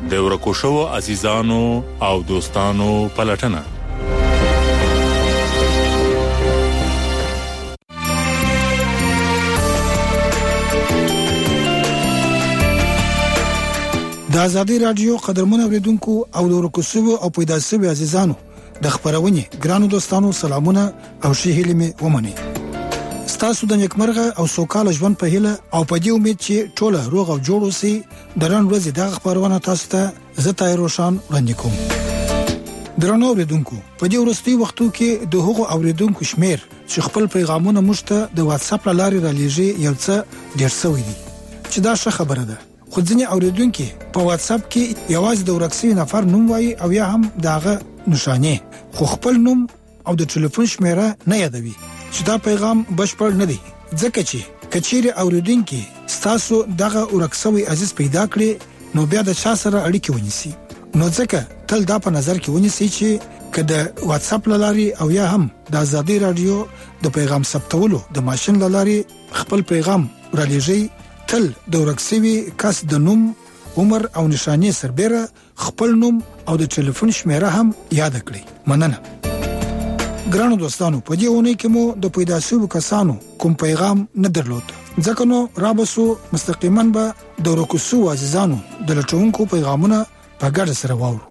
د ورکو شوو عزیزانو او دوستانو پلټنه. د آزادۍ رادیو قدرمن اوریدونکو او د ورکو شوو او پیدا شوو عزیزانو د خبرونې ګرانو دوستانو سلامونه او ښه هیلې مې ومنئ. ستاسو د نیکمرغه او سوکاله ژوند په هیله او په دې امید چې ټول روغ او جوړ اوسئ. د نن ورځې دغه خبرونه تاسو ته زه طاهر روشان وړاندې کوم. درنو اوریدونکو، په دې وروستي وختو کې د هغو اوریدونکو شمیر چې خپل پیغامونه موږ ته د واتس اپ لارې رالېږي یو څه ډېر شوی دی، چې دا ښه خبره ده. خو ځینې اوریدونکو په واتس اپ کې یوازې د ورکسي نفر نوم وایي او یا هم داغه نشانه، خو خپل نوم او د ټلیفون شمیره نه یادوي، چې دا پیغام بشپړ نه دی. ځکه چې کچېره اوریدونکو ستاسو دغه ورکسوي عزیز پیدا کړي نو بیا د چا سره اړیکه ونیسي. نو ځکه تل دا په نظر کې ونیسي چې کله واتس اپ لاري او یا هم د آزادۍ رادیو د پیغام ثبتولو د ماشين لاري خپل پیغام رالېږي، تل د ورکسوي کس د نوم، عمر او نشانه سربېره خپل نوم او د ټلیفون شمیره هم یاد کړئ. مننه. ګرانو دوستانو، په دې اونۍ کې مو د پیدا شوو کسانو کوم پیغام نه درلود، ځکه نو رابسو مستقیما به د ورکسو عزیزانو د لټونکو پیغامونه په ګډه سره واورو.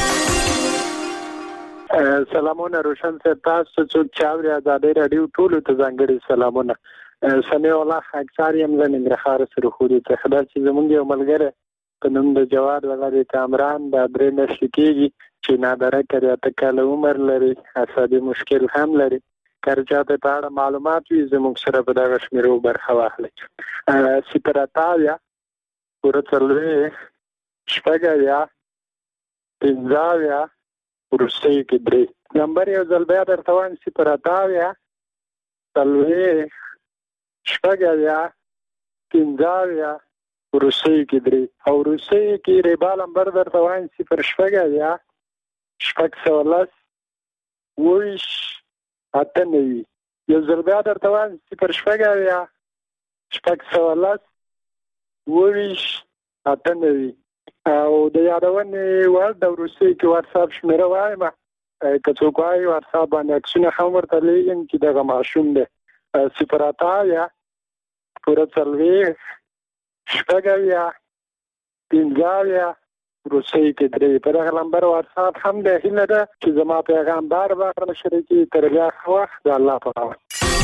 سلامونه روشن صاحب، تاسو څوک چاوري آزادۍ رادیو ټول ته ځانګړي سلامونه. سمي الله اکثر یم له ننګرهار سره خوري ته خبر چې زمونږ یو ملګری په نوم د جواد ولادي کامران د درې نشي کېږي چې نادره کړی ته کله عمر لري، عصبي مشکل هم لري. کارچاته په اړه معلومات وي زموږ سره په دغه شمیرو برخه واخلي. سپراتاویا ورڅلوي شپږاویا پنځاویا ورسې کې درې نمبر یو ځل بیا درته وایم. سپراتاویا تلوي شپږاویا پنځاویا ورسې کې درې او ورسې کې ریبا نمبر درته وایم 0 شپږ سوالس ویش اتنوي. یو ځل بیا درته وایم 0 شپږ سوالس ویش اتنوي. او د یادونې وړ د ورسې کې واتس اپ شمیره وایم، که څوک وایي واتس اپ باندې عکسونه هم ورته لیږم چې دغه ماشوم دی. 0 ورڅلوي شپږاویا پنځاویا ورسې کې درې په دغه نمبر واتس اپ هم دی. هیله ده چې زما پیغام بار بار شریکي تر بیا وخت د الله په امان.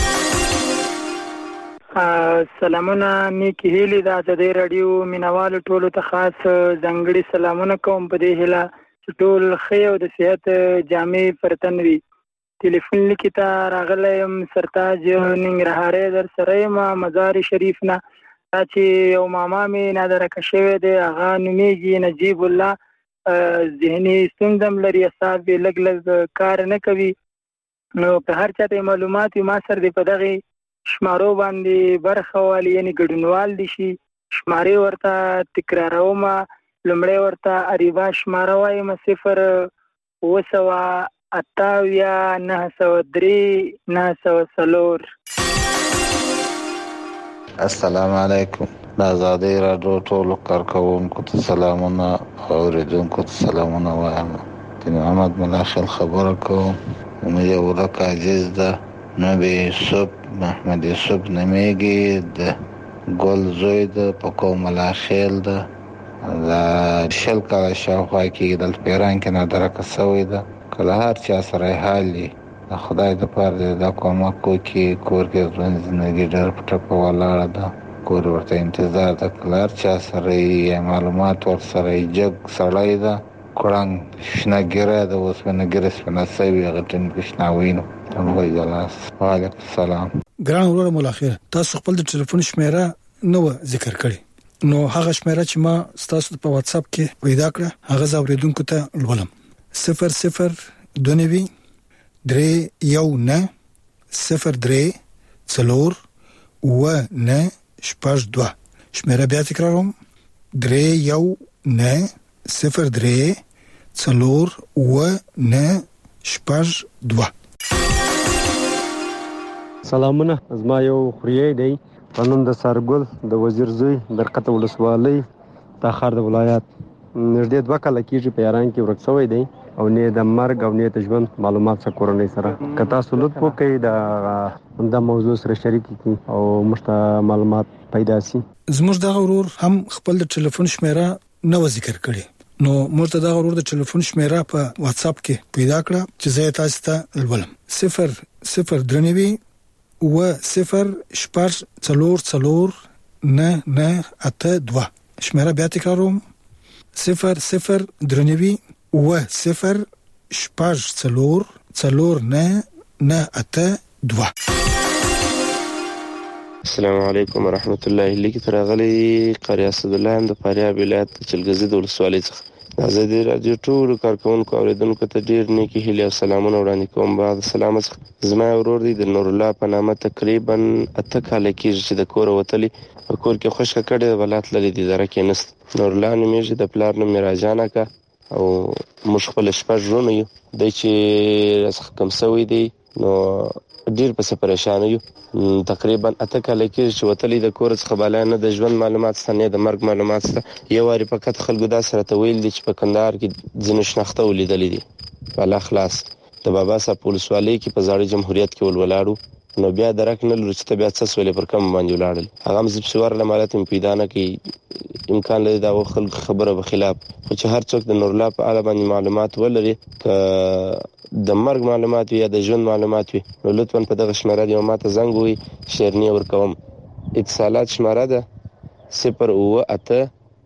سلامونه نیکی هیلی د آزادۍ رادیو مینوالو ټولو ته خاص ځانګړي سلامونه کوم په دې هیله چې ټول ښه او د صحت جامې پر تن وي. ټلیفون لیکي ته راغلی یم سرتاج ننګرهارۍ در سره یم مزار شریف نه. دا چې یو ماما مې نادرکه شوی دی، هغه نومیږي نجیب الله، ذهني ستونزه هم لري، اعصاب یې لږ لږ کار نه کوي. نو که هر چا ته معلومات وي ما سره دی په دغې شمارو باندې برخه والی، یعنې ګډونوال دي شي. شمارې ورته تکراروم. لومړی ورته اریبا شماره وایم 0 اتاویا 903 904. السلام علیکم. د آزادۍ رادیو ټولو کارکوونکو ته سلامونه او اوریدونکو ته سلامونه وایم. د محمد ملاخل خبره کوم. مې یو ورک عزیز ده، نبی یوسف محمد یوسف نمیږي، د ګل زوی ده، په قوم ملاخل ده. د شل کاله شاوخوا کې دلته پیران کې نادرکه شوی ده. کله هر چا سره حال وي د خدای د پاره د کومک وکړي. کور کې ژوند زندګي ډېر په ټپه ولاړه ده، کور ورته انتظار ده. کله هر چا سره یې معلومات ورسره یې جګ سړی ده، کړنګ شنه ګیره ده، اوسپنه ګیره سپنه سوي، هغه ټینګ شنه وینو. وعلیکم السلام. ګران ورور ملاخر، تاسو خپل د ټلیفون شمیره نو ذکر کړی، نو هغه شمیره چې ما تاسو په واتس اپ کې پیدا کړه هغه زاوریدونکو ته لولم. 0 دونوي درې یو نه 03 څلور و نه شپږ دوه. شمیره بیا تکراروم 3 1 9 03 څلور و نه شپږ دوه. سلامونه، زما یو خوریی دی په نوم د سارګل د وزیر زوی درقته ولسوالۍ تاخار د ولایت. نږدې 2 کاله کېږي په ایران کې ورک شوی دی او نه د مرګ او نه د ژوند معلومات څخه کورنۍ سره که تاسو لطف وکړئ د موضوع سره شریک کړئ او موږ ته معلومات پیدا شي. زموږ دغه ورور هم خپل د ټلیفون شمیره نو ذکر کړي نو موږ ته دغه ورور د ټلیفون شمیره په واتس اپ کې پیدا کړه چې زه تاسو ته ولولم 003 و 0 شپږ څلور څلور نه نه اته 2 شمیره بیا تکراروم 003 و 0 شپږ څلور څلور نه نه اته 2. السلام علیکم ورحمت الله. لیکي ترغلي قاری اسد الله هم د فاریاب ولایت چلګزي د ولسوالۍ څخه د ازادي رادیو ټول کارکونکو اوریدونکو ته ډیر نیکی هیله او سلامونه وړاندې کوم. بعد سلام زما ورور دی د نور الله په نامه تقریبا 8 کال کېږي چې د کور وتلی په کور کې خوشک کړي ولات لري د اداره کې نست. نور الله نومېږي د پلار نوم راجانا کا او موږ خپل شپږ ژوند یو د چې رسخ کم سوی دی نو ډیر په پریشان یو. تقریبا 8 کال کې چې وتلی د کور څخه بالا نه د ژوند معلومات ستنه د مرګ معلومات ست یو واری فقط خلکو دا سره تویل دي چې په کندهار کې ځینو شناخته ولیدلې دي بالا خلاص د بابا صاحب پولیسوالۍ کې په ځاړي جمهوریت کې ولولاړو نو بیا درک نه لري چې بیا څه سولې پر کم باندې ولاړل هغه مزب سوار لمالت پیدا نه کې امکان لري دا خلک خبره به خلاف خو چې هر څوک د نور الله په اړه باندې معلومات ولري ک د مرګ معلومات یا د ژوند معلومات وي نو لطفا په دغه شماره دی ماته زنګ وي شیرنی ورکوم. اتصالات شماره ده 0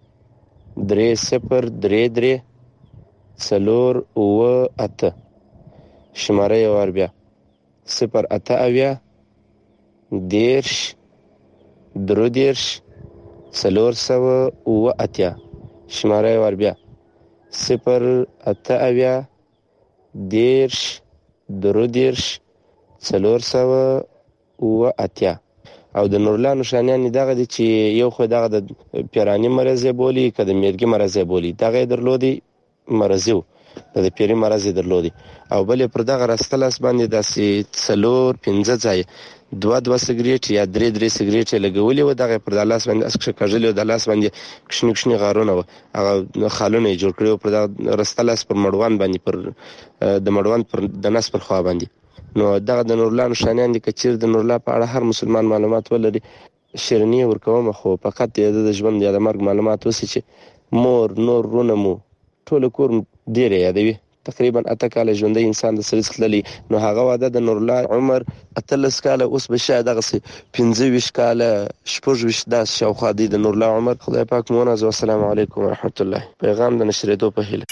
3 0 8 شماره یو ور بیا 0 8 اویا دیرش درو دیرش سلور سو و اتیا شماره یو ور بیا 0 8 اویا دیرش درو دیرش څلور سوه اوه اتیا او د نورلا نشانیان دغه دي چې یو خو دغه د پیرانی مرض بولی که د میرګي مرض بولی دغه درلودي مرزو د پیری مرض درلودي او بلې پر دغه راستلاس باندې داسې څلور 15 ځای 2 سګریټ یا 3 سګریټ لګولي و دغه پر د لاس باندې اسکه کاژلی د لاس باندې کښنی غارونه و هغه خالونه جوړ کړو پر د راستلاس پر مړوان باندې پر د مړوان پر د نس پر خوا باندې نو دغه د نورلا نشانیان دي کچیر د نورلا په اړه هر مسلمان معلومات ولري شیرنی ورکوم خو فقط د ژوند یا د مرګ معلومات وسی چې مور نور رونمو ټول کور ډیر یادوي تقریبا 8 کال ژوندۍ انسان د سریس خللی نو هغه واده د نور الله عمر 13 کال اوس به شاید دغه 15 کال شپږ د شاوخوا دی د نور الله عمر خدای پاک مونږ او السلام علیکم ورحمت الله پیغام د نشریدو په هیله.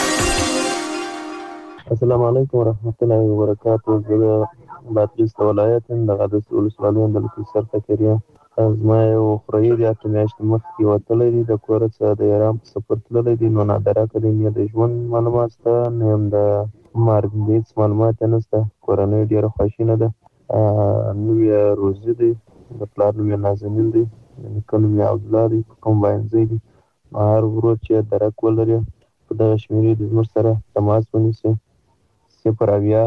السلام علیکم ورحمت الله وبرکاته. زه باتریس ولایت د غدس ولسوالۍ د لکسر فکریا زما یو خوري د اټمیاشت مخکې وتلې دي د کور څخه د ایران په سفر تللې دي نو نادره کړي د ژوند معلومات ته نیم د مرګ هیڅ معلومات نشته کورنۍ ډیره خوشینه ده نو یې روزي دي د پلار نوم نازنین دي نکونو یې عبدالله دي کوم باندې دي هر ورور چې درک ولري په دغه شمیرې د زموږ سره تماس ونیسي 0 اویا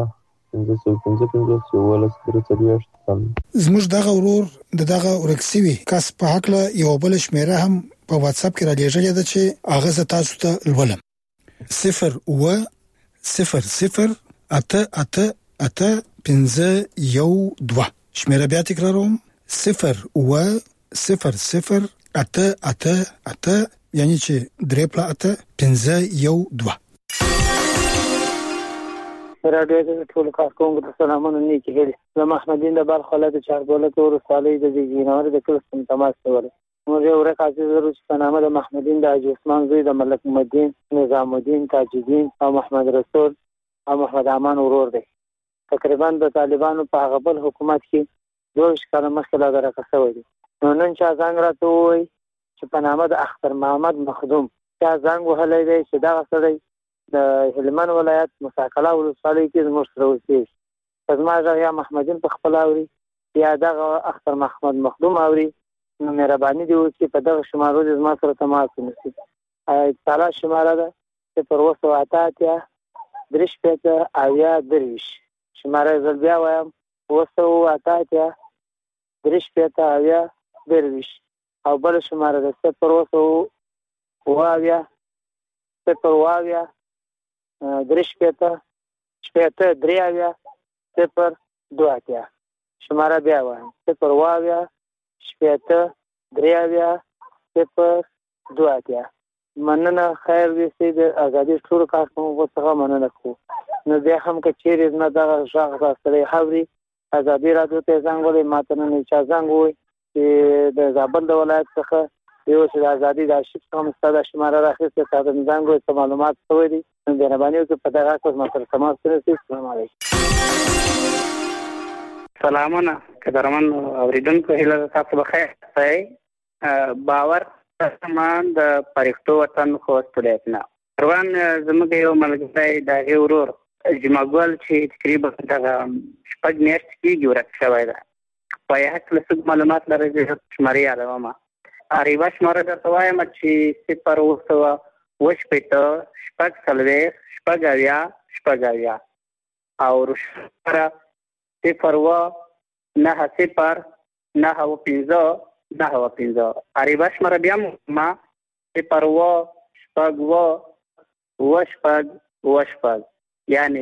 555 زموږ دغه ورور دغه ورکسوي کس په حق له یو بل شمیره هم په واتس اپ کې را لېږلې ده چې هغه تاسو ته ولولم 0 و 0 0 8 8 8 5 یو 2 شمیره بیا تکراروم 0 و 0 0 8 8 8 یعنی چې 3 5 یو 2 راډیو د ټول کارکونکو ته سلامونه نیکی هیلې. زه محمدین د بلخ ولایت چاربولک ولسوالۍ د زیږینور د کلستون تماس کوله. موږ یو ورک عزیز ورو چې په نامه د محمدین د حاجي عثمان زوی د ملک محمدین نظام الدین تاج الدین او محمد رسول او محمد امان ورور دی. تقریبا د طالبانو په هغه بل حکومت کې 2 کال مخکې لا درکه شوی دی. نو نن چا څنګه راته وایي چې په نامه د اختر محمد مخدوم چا څنګه وهلی دی چې دغه سړی د هلمند ولایت مساکله ولسوالۍ کې زموږ سره اوسېږي. زما غږ یا محمدین په خپل اوري یا دغه اختر محمد مخدوم اوري نو مهرباني دی چې په دغه شمارو د زما سره تماس ونیسي. اتصالات شماره ده 0 3 5 اویا 3 شماره زل بیا وایم 0 3 5 اویا 3 او بل شماره ده 0 اویا صفر اویا 3 صفر 2 شماره بیا وایم 0 اویا 3 صفر 2 مننه. خیر دې سي د ازادي ټول کارکونکو څخه مننه کوو. نو بیا هم که چیرې نه دغه غږ راستلی حوري ازادي راډیو ته زنګ ولې ماته نن چا زنګ ووی چې د زابل د ولایت څخه یو چې د ازادي د آرشیف څخه مې ستا دا شماره راخیستې تا ته مې زنګ ووی څه معلومات شوی دي. نو مهرباني وکړئ په دغه کس ما سره تماس ونیسئ. السلام علیکم. سلامونه قدرمن اورېدونکو، هیله ده تاسو بخیر یاستئ. باور سامان د پرښتو وطن خوست ولایت نه روان زموږ یو ملګری د هغې ورور جمعګل چې تقریبا دغه 6 میاشتې کېږي ورک شوی ده. په یې هکله څه معلومات لرئ؟ زه شمارې یادومه. یوه شماره درته وایم چې 0 او شماره 0 عریبه شماره بیا ما 0 یعنی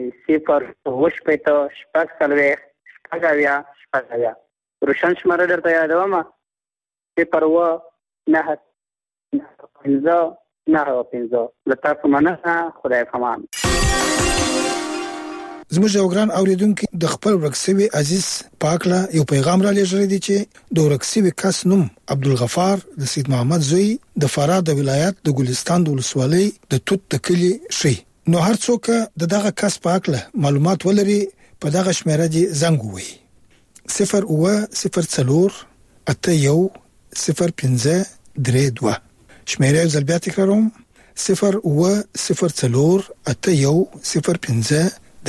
0 روشن شماره درته یادومه 0 له تاسو مننه. خدای پامان. زموږ یو ګران اوریدونکي د خپل ورک شوي عزیز پاکله یو پیغام را لېږلی دی چې د ورک شوي کس نوم عبدالغفار د سید محمد زوی د فراه د ولایت د ګلستان د ولسوالۍ د توت د کلي شي. نو هر څوک د دغه کس پاکله معلومات ولري په دغه شمیره دې زنګ ووهي 08048105032 شمیره یو ځل بیا تکراروم 08048105032.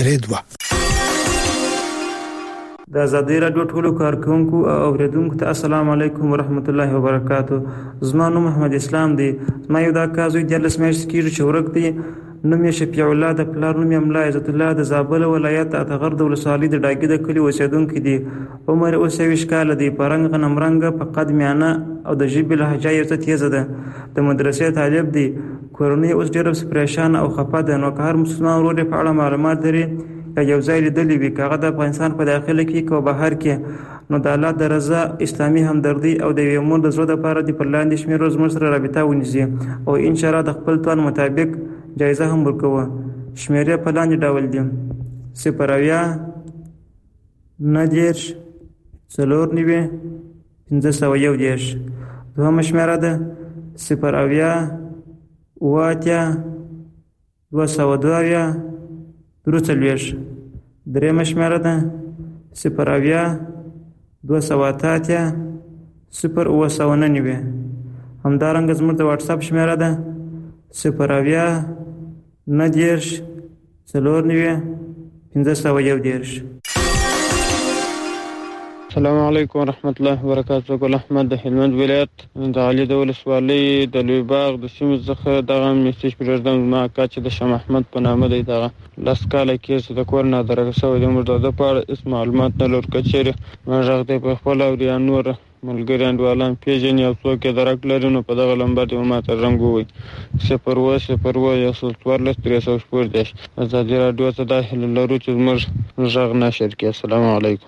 د ازادي راډیو ټولو کارکونکو او اوریدونکو ته السلام علیکم ورحمت الله وبرکاتو. زما نوم محمد اسلام دی. زما یو دا کازوی د لسمیش کیږي چې ورک دی. نوم یې شفیع الله د پلار نوم یې املا عزت الله د زابل ولایت اتغر د ولسوالۍ د ډاګي د کلی اوسیدونکو دی. عمر 29 کال دی. پرنګ غنمرنګ په قد میانه او د ژبې لهجه یې څه تیزه ده. د مدرسې طالب دی. کورنۍ اوس ډېر پریشان او خفه ده. نو که هر مسلمان ورور په اړه معلومات لري یا یو ځای لیدلی وي، که هغه د افغانستان په داخله کې که بهر کې، نو د الله د رضا اسلامي همدردي او د یوې مور د زړه دپاره د پر لاندې شمېرو زموږ سره رابطه ونیسي او انشاءالله د خپل توان مطابق جایزه هم ورکوه. شمېرې په لاندې ډول دي: 0 دوهمه شمېره ده 0 درېمه شمېره ده 0 همدارنګه زموږ د واټساپ شمېره ده 0 السلام علیکم ورحمت الله وبرکاتو. ګل احمد د هلمند ولایت د علي د ولسوالۍ د لوی باغ د سیمې څخه دغه میسج پرېږدم. زما اکا چې د شاه محمد په نامه دی، دغه 10 کاله کېږي چې د کور نه درګه شوی دی. موږ د ده په اړه هېڅ معلومات نه لرو. که چېرې غږ دی په خپله اوري یا نور ملګري انډیوالان پېژني او څوک یې درک لري، نو په دغه لمبر دې ماته رنګ ووایي 0 ازادي راډیو ته دا هیله لرو چې زموږ غږ نشر کړي. السلام علیکم.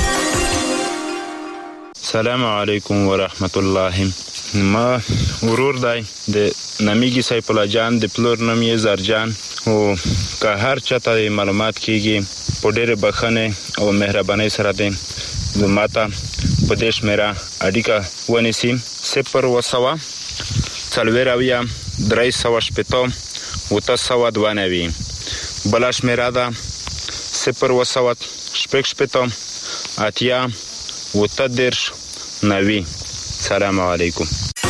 السلام علیکم ورحمت الله. ما ورور دی د نامیږي سیف الله جان، د پلور نوم یې زرجان. او که هر چاته معلومات کیږي په ډېرې بخښنې او مهربانۍ سره دی ماته په دې شمېره اړیکه ونیسي 0 بله شمېره ده 0 سلام علیکم.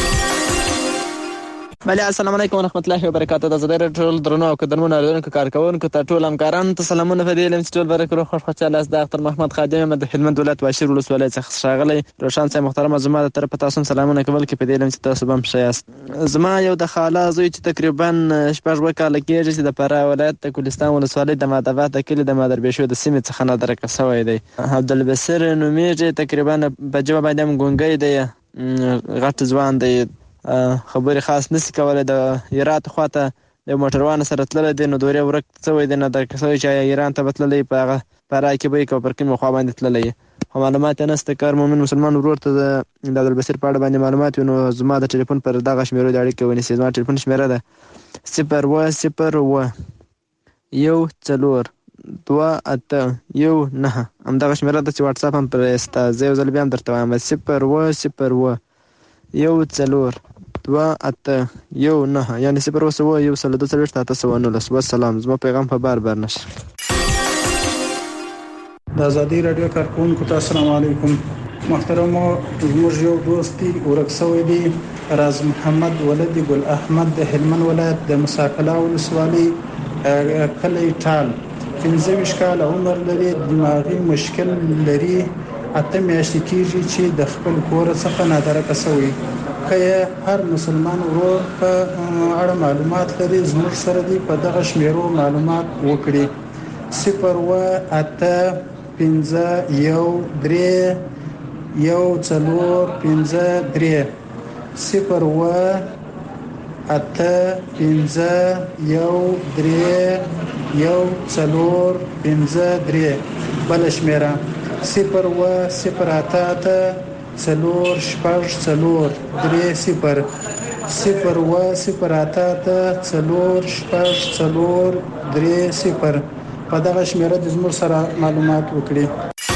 بله السلام علیکم ورحمت الله وبرکاتو. د زړه ټول درنو او قدرمنو اوریدونکو کارکونکو ته ټول همکارانو ته سلامونه. په دې لم چې ټول برکت خوشاله است. د اختر محمد خادم د هلمند ولایت واشیر ولسوالۍ څخه ښاغلی روشن صاحب محترم، زما د طرفه تاسو سلامونه کول کې په دې لم چې تاسو هم ښه یاست. زما یو د خاله زوی چې تقریبا 6 کاله کېږي چې د فراه ولایت د ګلستان ولسوالۍ د مادبات د کلي د مادربېشو د سیمې څخه نه درکه شوی دی. عبدالبصیر نومیږي، تقریبا په ژبه باندې هم ګونګی دی، غټ ځوان دی، خبرې خاص نسی کولای. د هرات خواته د موټروان سره تللی دی نو دورې ورک شوی دی، نه درک شوی چې ایران ته به تللی په هغه فرا کې به یې پر کومې خوا باندې تللی خو معلومات یې نشته. که هر مؤمن مسلمان ورور ته د عبدالبصیر په اړه باندې معلومات وي نو زما د ټلیفون پر دغه شمیرو د اړیکې ونیسئ. زما ټلیفون شمیره ده 010128119 همدغه شمیره ده چې واتساپ هم پرې شته. زه یو ځل بیا هم درته وایم 010128119 یعنې 0101219. والسلام. زما پیغام په بار بار نشي. د ازادي رادیو کارکونکو ته السلام علیکم. محترم زموږ یو دوست دی ورک شوی دی، راز محمد ولد ګل احمد د هلمند ولایت د مساکلا ولسوالۍ کلی ټال، 15 کال عمر لري، دماغي مشکل لري، 8 میاشتې کېږي چې د خپل کور څخه نادرکه شوی. که هر مسلمان ورور په اړه معلومات لري زموږ سره دی په دغه شمیرو معلومات وکړي. 01513 1453 01513 بل شمیره 010884030 په دغه شمیره د زموږ سره معلومات وکړي.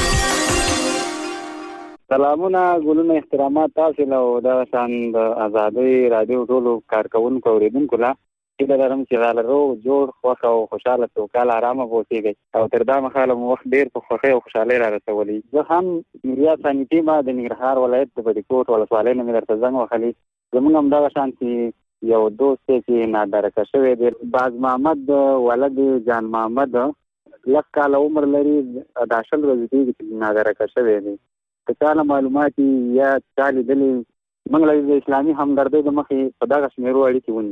سلامونه، ګلونه، احترامات تاسو له د شان د ازادي رادیو ټولو کارکونکو اوریدونکو لا چې لرم چې غالرو جوړ خوښ او خوشاله توکل آرامه ووسیږي او تر دا مخاله مو وخت ډیر په خوښي او خوشاله را رسولي. زه هم نوریا سانیټي ما د ننګرهار ولایت د بډیکوټ ولسوالۍ نه درته زنګ وهلی. زموږ هم دا شان چې یو دوست چې نادرکه شوی دی، باز محمد ولد جان محمد، لږ کال عمر لري، د 10 ورځې کېږي چې نادرکه شوی دی. که چاله معلومات یا چا لیدلي موږ له د اسلامي همدردۍ د مخې په دغه شمیرو اړیکې ونیسو.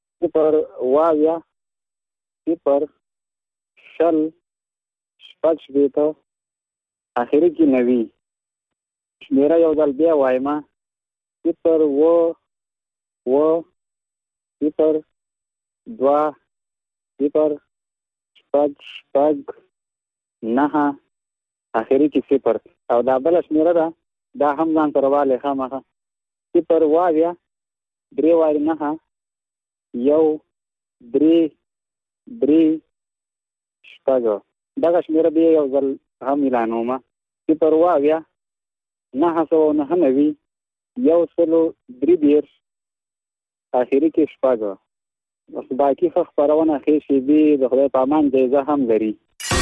080 اخري کې 90 شمیره یو ځل بیا وایم 010 2 اخري کې 0 او دا بل شمیره ده دا هم ځان سره والی خامخه 0 3 یو 3 شپږ. دغه شمیره بیا یو ځل هم اعلانومه 0 990 103 اخري کې شپږ. بس باقي خبرونه خېشي دي د خدای په امان جایزه هم لري.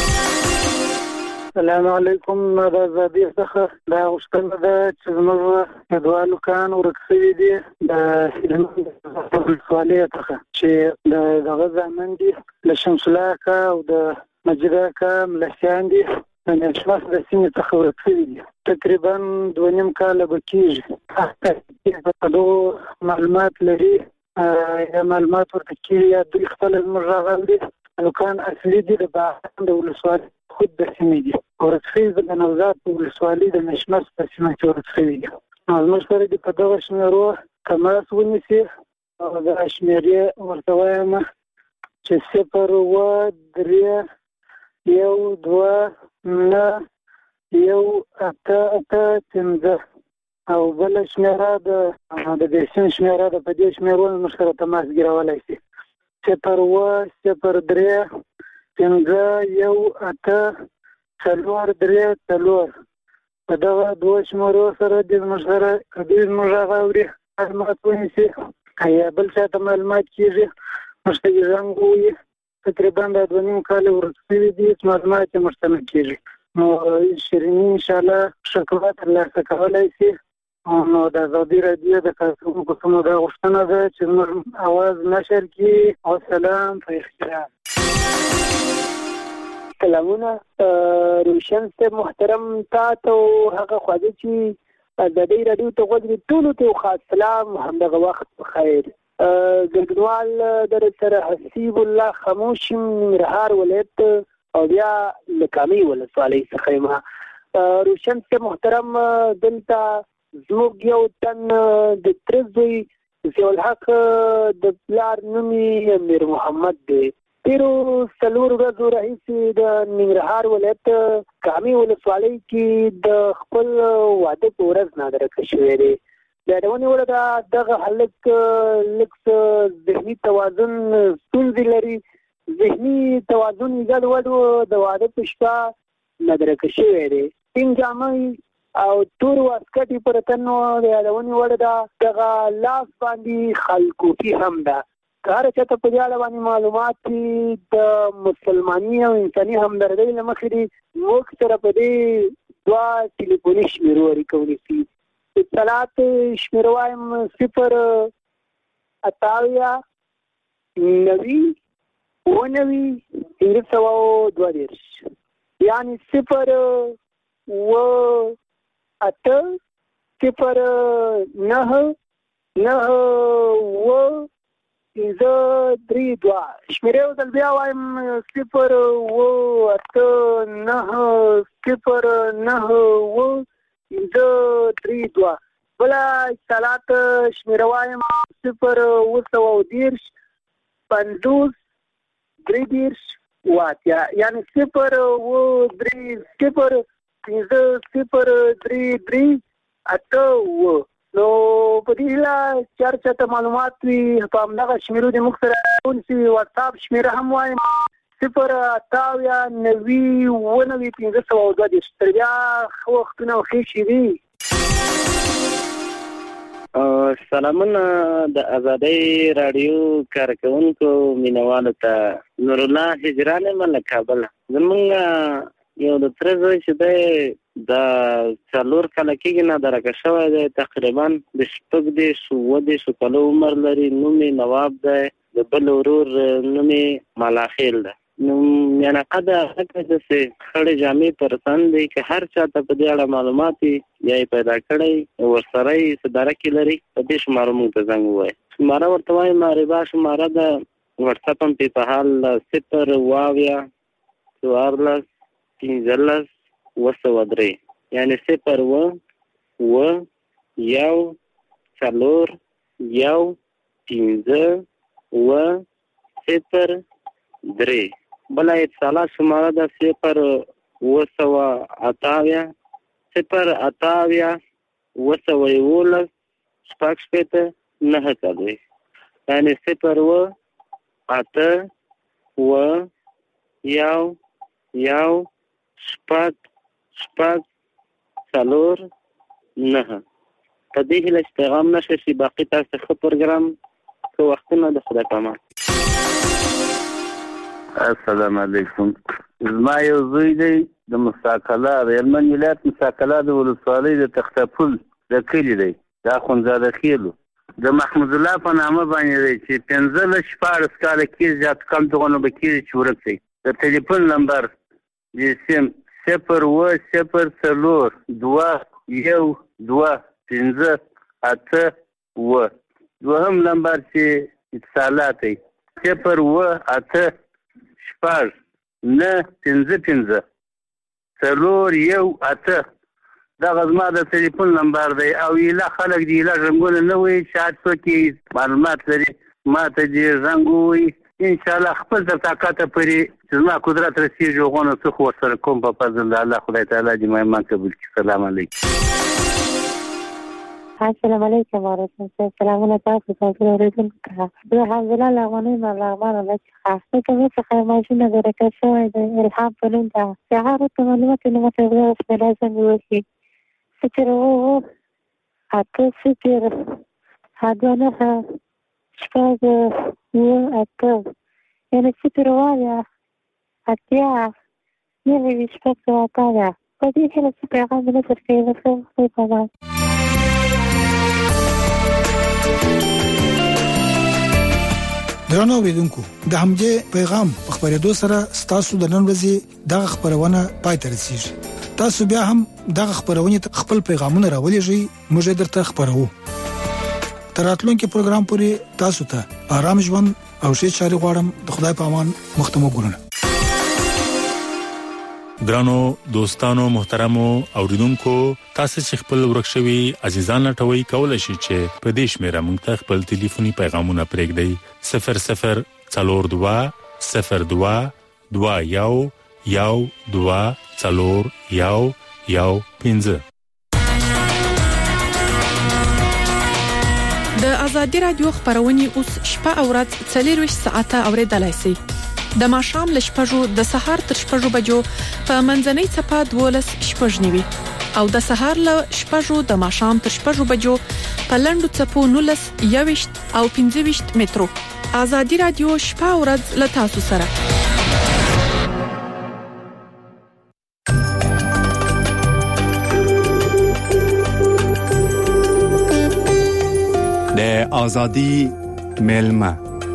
السلام علیکم. د ازادي څخه دا غوښتنه ده چې زموږ دوه لوکان ورک شوي دي د هلمند ولسوالۍ څخه چې دغه زامن دي له شمس الله اکا او د مجید اکا ملسیان دي د نشماس د سیمې څخه ورک شوي دي. تقریبا 2.5 کاله به کېږي. په دغو معلومات لري یا معلومات ورته کېږي یا دوی خپله زموږ راغل دي. لوکان اصلي دي د باهان د ولسوالۍ خود د سیمې دي. ورک شوي د نوزاد په ولسوالۍ د نشمس په سیمه کې ورک شوي دي. زموږ سره دي په دغه شمیرو تماس ونیسي او د شمیرې ورته وایم چې 0129885 او بل شمیره د دې سیم شمیره د په دې شمیرو موږ سره تماس ګیرولای شي 0103834 په دغه دوه شمیرو سره د موږ سره کبیر موږ غواړي معلومات ونیسي یا بل څه ته معلومات کیږي موږ ته زنګ وي. تقریبا د 2.5 کال ورسېږي دي معلومات موږ ته کیږي. نو شیرینی ان شاء الله شکرات الله تکولای شي. نو د ازادي رادیو د کارکونکو څخه دا غوښتنه ده چې موږ اواز نشر کړي. او سلام په احترام. سلامونه روشن صاحب محترم تاسو هغه خواږه چې ازادي رادیو ته غوږ ټولو ته خاص سلام همدغه وخت بخیر. ګډوال در سره حسیب الله خاموشم ننګرهار ولایت او بیا لکامي ولسوالۍ څخه ما روشن صاحب محترم دلته زموږ یو تن د ترزوی ضیاء الحق د پلار نوم یې امیر محمد دی. تیرو 4 ورځو راهیسې د ننګرهار ولایت کامې ولسوالۍ کې د خپل واده په ورځ نادرکه شوی دی. د یادونې وړ ده دغه هلک لږ ذهني توازن ستونزې لري. ذهني توازن یې ګډوډ د واده په شپه نادرکه شوی دی. سپین جامې او تور واسکټ پر تن د یادونې وړ ده دغه لاس باندې خلکوټي هم ده. که هر چاته په دې اړه باندې معلومات دي د مسلماني او انساني همدردۍ له مخې دي موږ سره په دې 2 ټلیفوني شمیرو اړیکه شي. اطلاعات شمیرو وایم 088 یعنی 0 532 شمیرې او دل بیا وایم 089 بلا اطلاعات شمیره وایم 0 50 30 واتیا یعنی 0 نو په دې لا چرچته معلومات وي په همدغه شمیرو د موږ سره ونسي. واتساپ شمیره هم وایم 088 تر بیا ښه وختونه او ښې شېبې. سلامونه د ازادۍ راډیو کارکونکو مینوالو ته. نور الله هجران یم له کابل. زمونږ یو د تره زوی چې دی د 4 کاله کېږي نادرکه شوی دی. تقریبا د 14 کالو عمر لري. نوم یې نواب دی. د بل ورور نوم یې ملاخیل دی. نو میانقه د هغه داسې خړې جامې پر تن دی. که هر چاته په دې اړه معلومات وي یا یې پیدا کړی ورسره یې څه درکې لري په دې شمارو موږ ته زنګ ووایي. شماره ورته وایم ربا شماره ده. وټساپ هم پې په حال 0 15 203 یعنی 0 1 1 4 1 15 203. بله اتصالات شماره ده 0 228 211 9 یعنی 0 8 1 شپږ 4 9. په دې هیله چې پیغام نشه شي باقي تاسو ښه پروګرام که وختونه د خدای پامان. السلام علیکم. زما یو زوی دی د مستقله د هلمند ولایت مستقله د ولسوالۍ د تختپل د کلي دی. دا اخندزاده خیلو د محمود الله په نامه باندې دی چې 15 کاله کې زیات کم دغه به کېږي چې ورک دی. د ټلیفون نمبر د سیم 0 0 4 2 1 2 5 8 دوهم نمبر چې اتصالات دی 0 8 7 9 5 4 1 8. دغه زما د ټلیفون نمبر دی او ایله خلک دی ایله رنګونه نه وي شاید څوک معلومات لري ما ته دې رنګ ووایي ان شاء الله خپل تر طاقته پورې چې زما قدرت رسېږي هغونه څه خو ورسره کوم په فضل د الله خدای تعالی دې ما ایمان قبول کړي. سلام علیکم. السلام علیکم ورحمۃ اللہ. سلامونه تاسو ته اوریدونکو ته. زه حمزله لغمانی ملغمان الله څخه کومه څخه ماشینه درکه شوی دی الهام په نوم ده. سهار ته معلومات نه مته اوس په لازم وشي. ستر او اته ستر هدانه شپږ و اته یعنی ستر وایا اتیا یوه شپږ وایا په دې کې څه پیغام نه ترڅو څه په درنو اوریدونکو د همدې پیغام په خبرېدو سره ستاسو د نن ورځې دغه خبرونه پای ته رسیږي. تاسو بیا هم دغه خبرونه خپل پیغامونه راولېږئ موږ درته خبرو. تر راتلونکي پروګرام پورې تاسو ته آرام ژوند او ښه چاري غواړم. د خدای په امان مختمو ګورنه. ګرانو دوستانو محترمو اوریدونکو تاسو چې خپل ورکشوي عزیزان لټوي کولای شئ چې په دې شمیره موږ ته خپل ټلیفوني پیغامونه پرېږدئ 00 42 02 21 12 4 15 د ازادي رادیو خبرونه اوس شپه او ورځ 24 ساعته اوریدلای شئ د ماښام ل شپږو د سهار تر شپږو بجو په منځنۍ صفه 12 شپږنیوي او د سهار ل شپږو د ماښام تر شپږو بجو په لندو صفو 19 21 او 15 مترو ازادي رادیو شپه او ورځ ل تاسو سره د ازادي ملما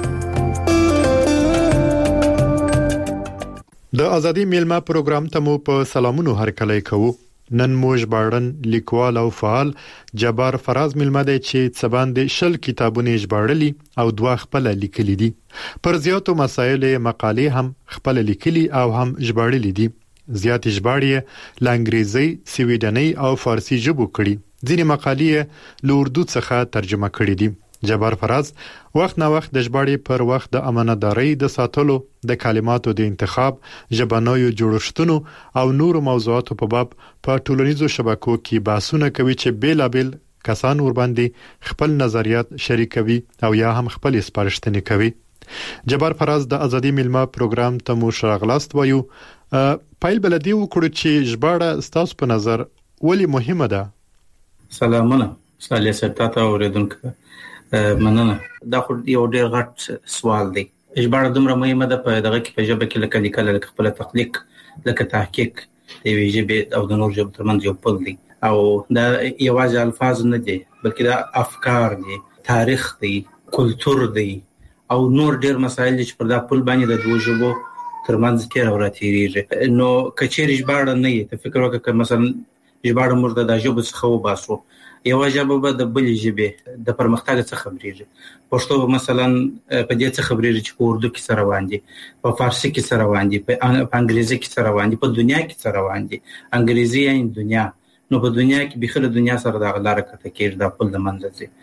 د ازادي میلمه پروګرام ته مو په سلامونو هرکلی کوو. نن مو ژباړن لیکوال او فعال جبار فراز میلمه دی چې څباندې 10 کتابونه ژباړلي او 2 خپل لیکلي دي. پر زیاتو مسایل مقالې هم خپل لیکلي او هم ژباړلي دي. زیات ژباړې ل انګریزي، سویډني او فارسی ژبو کړي. ځینې مقالې له اردو څخه ترجمه کړي دي. جبار فراز وخت نه وخت د ژباړې پر وخت د امانتدارۍ د ساتلو، د کلماتو د انتخاب، ژبنیو جوړښتونو او نورو موضوعاتو په باب په ټولنیزو شبکو کې بحثونه کوي چې بیلابل کسان ورباندې خپل نظریات شریکوي او یا هم خپل سپارښتنې کوي. جبار فراز د ازادي میلمه پروګرام ته مو ښاغلاست وایو. پایل بلدی وکړو چې ژباړه ستاسو په نظر ولې مهمه ده؟ سلامونه صالح سرتاته اوریدونکو، مننه. دا خو یو ډېر غټ سوال دی. ژباړه دومره مهمه ده په دغه کې په ژبه کې لکه لیکل، لکه خپل تخلیق، لکه تحقیق د یوې ژبې او د نور ژبو ترمنځ یو پل دی. او دا یوازې الفاظ نه دي بلکې دا افکار دي، تاریخ دی، کلچر دی او نور ډېر مسایل چې پر دا پل باندې د دوه ژبو ترمنځ تیر او راتیریږي. نو کچېر ژباړه نه وي، ته فکر وکړه که مثلا ژباړه موږ د ژبو څخه وباسو، یو ژبه به د بلې ژبې د پرمختګ څخه خبرېږي. پښتو به مثلا په دې څخه خبرېږي چې په اردو کې سره روان دي، په فارسی کې سره روان دي، په انګریزي کې سره روان دي، په دنیا کې سره روان دي. انګریزي یعنی دنیا، نو په دنیا کې به خله دنیا سره د غلاره کته کې د خپل د منځ دي.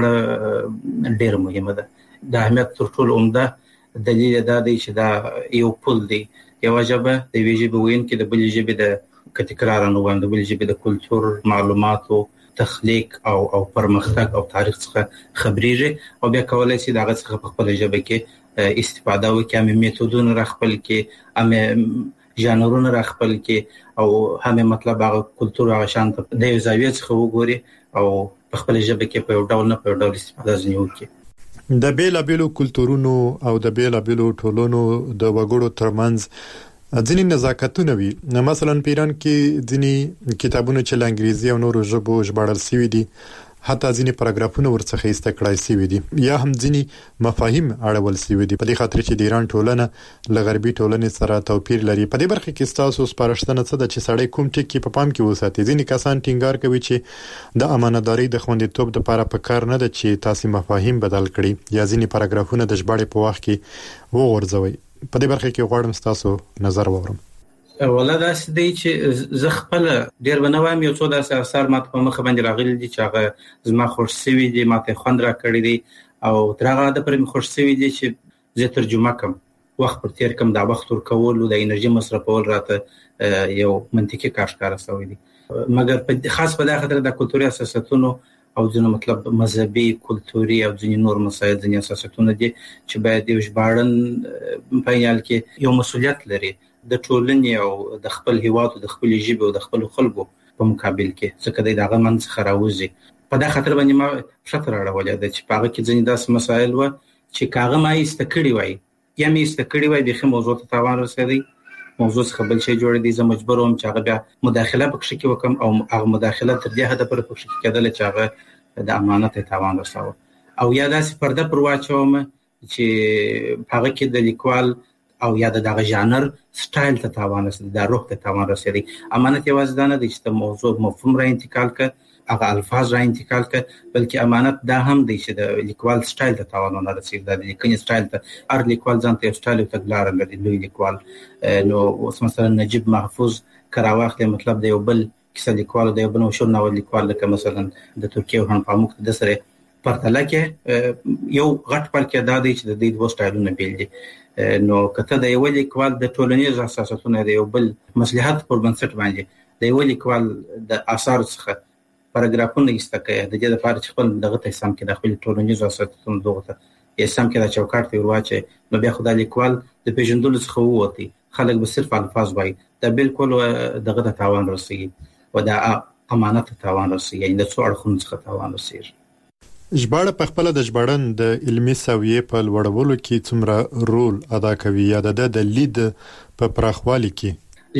ژباړه ډېر مهمه ده. د اهمیت تر ټولو عمده دلیل دا دی چې دا یو پل دی. یو ژبه د ویژې به وین کې د بلې ژبې د تکرار نه وند، د بلې ژبې د کلچر، معلوماتو، تخلیق او پرمختګ او تاریخ څخه خبرېږي او بیا کولای شي دغه څخه په خپل ژبه کې استفاده وکړي، هم میتودونه را خپل کې، هم ژانرونه را خپل کې او هم مطلب هغه کلچر هغه شان ته د زاویې څخه وګوري او په خپل ژبه کې په یو ډول نه په یو ډول استفاده ځنی وکړي. د بیلابلو کلچرونو او د بیلابلو ټولنو د وګړو ترمنځ ځینې نزاکتونه وي. مثلا په ایران کې ځینې کتابونه چې ل انګریزي او نورو ژبو ژباړل شوي دي، حتی ځینې پاراګرافونه ورڅخه ایسته کړای شوي دي، یا هم ځینې مفاهیم اړول شوي دي، په دې خاطر چې د ایران ټولنه له غربي ټولنې سره توپیر لري. په دې برخه کې ستاسو سپارښتنه څه ده چې سړی کوم ټکي په پام کې وساتي؟ ځینې کسان ټینګار کوي چې د امانتدارۍ د خوندیتوب لپاره پکار نه ده چې تاسو مفاهیم بدل کړئ یا ځینې پاراګرافونه د ژباړې په وخت کې وغورځوي. په دې برخه کې غواړم تاسو نظر واورم. ولدا سدي چې زه خپل ډیر بنوایم، یو څو داسې اثر ماته په مخ باندې راغلي دي چې هغه زما خوښ شوي دي، ماته خوند را کړی دي او تر هغه د پر خوښ شوي دي چې زه ترجمه کوم، وخت پر تیر کوم، دا وخت ورکول او د انرژي مصرفول راته یو منطقي کار ښکاره شوی دي. مګر په خاص په دغه خاطر د کلتوري اساساتونو او ځینې مطلب مذهبي، کلتوري او ځینې نور مسایل، ځینې اساساتونه دي چې باید یو ژباړن په یال کې یو مسؤلیت لري د ټولنې او د خپل هیواد او د خپل ژبې او د خپل خلکو په مقابل کې، ځکه دغه منځ څخه راوځي. په دغه خاطر باندې ما شتر راولې ده چې په هغه کې ځینې داسې مسایل و چې کاغه ما استکړی وای یا می استکړی وای د خې موضوع ته تاوان رسېدی، موضوع څخه بل شي جوړ دي، زه مجبور وم چې هغه بیا مداخله پکښ کې وکم او هغه مداخله تر دې حد پورې پکښ کېدل چې هغه د امانت تاوان رساوه او یا داسې پرده پر واچوم چې هغه کې د لیکوال او یا دغه ژانر سټایل ته تاوان رسېدي، د روح ته تاوان رسېدي. امانت یوازې دا نه دی چې د موضوع مفهوم را انتقال کړي هغه الفاظ را انتقال کړ، بلکې امانت دا هم دی چې د لیکوال سټایل ته تاوان نه رسېږي. د لیکنې سټایل ته هر لیکوال ځان ته یو سټایل او تګلاره لري. لوی لیکوال نو اوس مثلا نجیب محفوظ کراواخ مطلب د یو بل کیسه لیکوال د یو بل مشهور ناول لیکوال لکه مثلا د ترکیه وهن پاموک د سره پرتله کې یو غټ فرق دا دی چې د دې دوه سټایلونو بیل دي. نو کته د یو لیکوال د ټولنیز اساساتونو د یو بل مصلحت پر بنسټ باندې د یو لیکوال د آثار څخه پاراګرافونه ایستکه د دې لپاره چې خپل دغه ته سم کې د خپل ټولنیز اساساتونو دغه ته یې سم کې د چوکاټ ته ورواچي، نو بیا خدای لیکوال د پیژندلو څخه ووتی، خلک به صرف الفاظ وایي، دا بالکل دغه ته تاوان رسېږي او دا امانت ته تاوان رسېږي، یعنی د څو اړخونو څخه تاوان رسېږي. ژباړه په خپل د ژباړن د علمي سویې په لوړولو کې څومره رول ادا کوي یا د لید په پراخوالي کې؟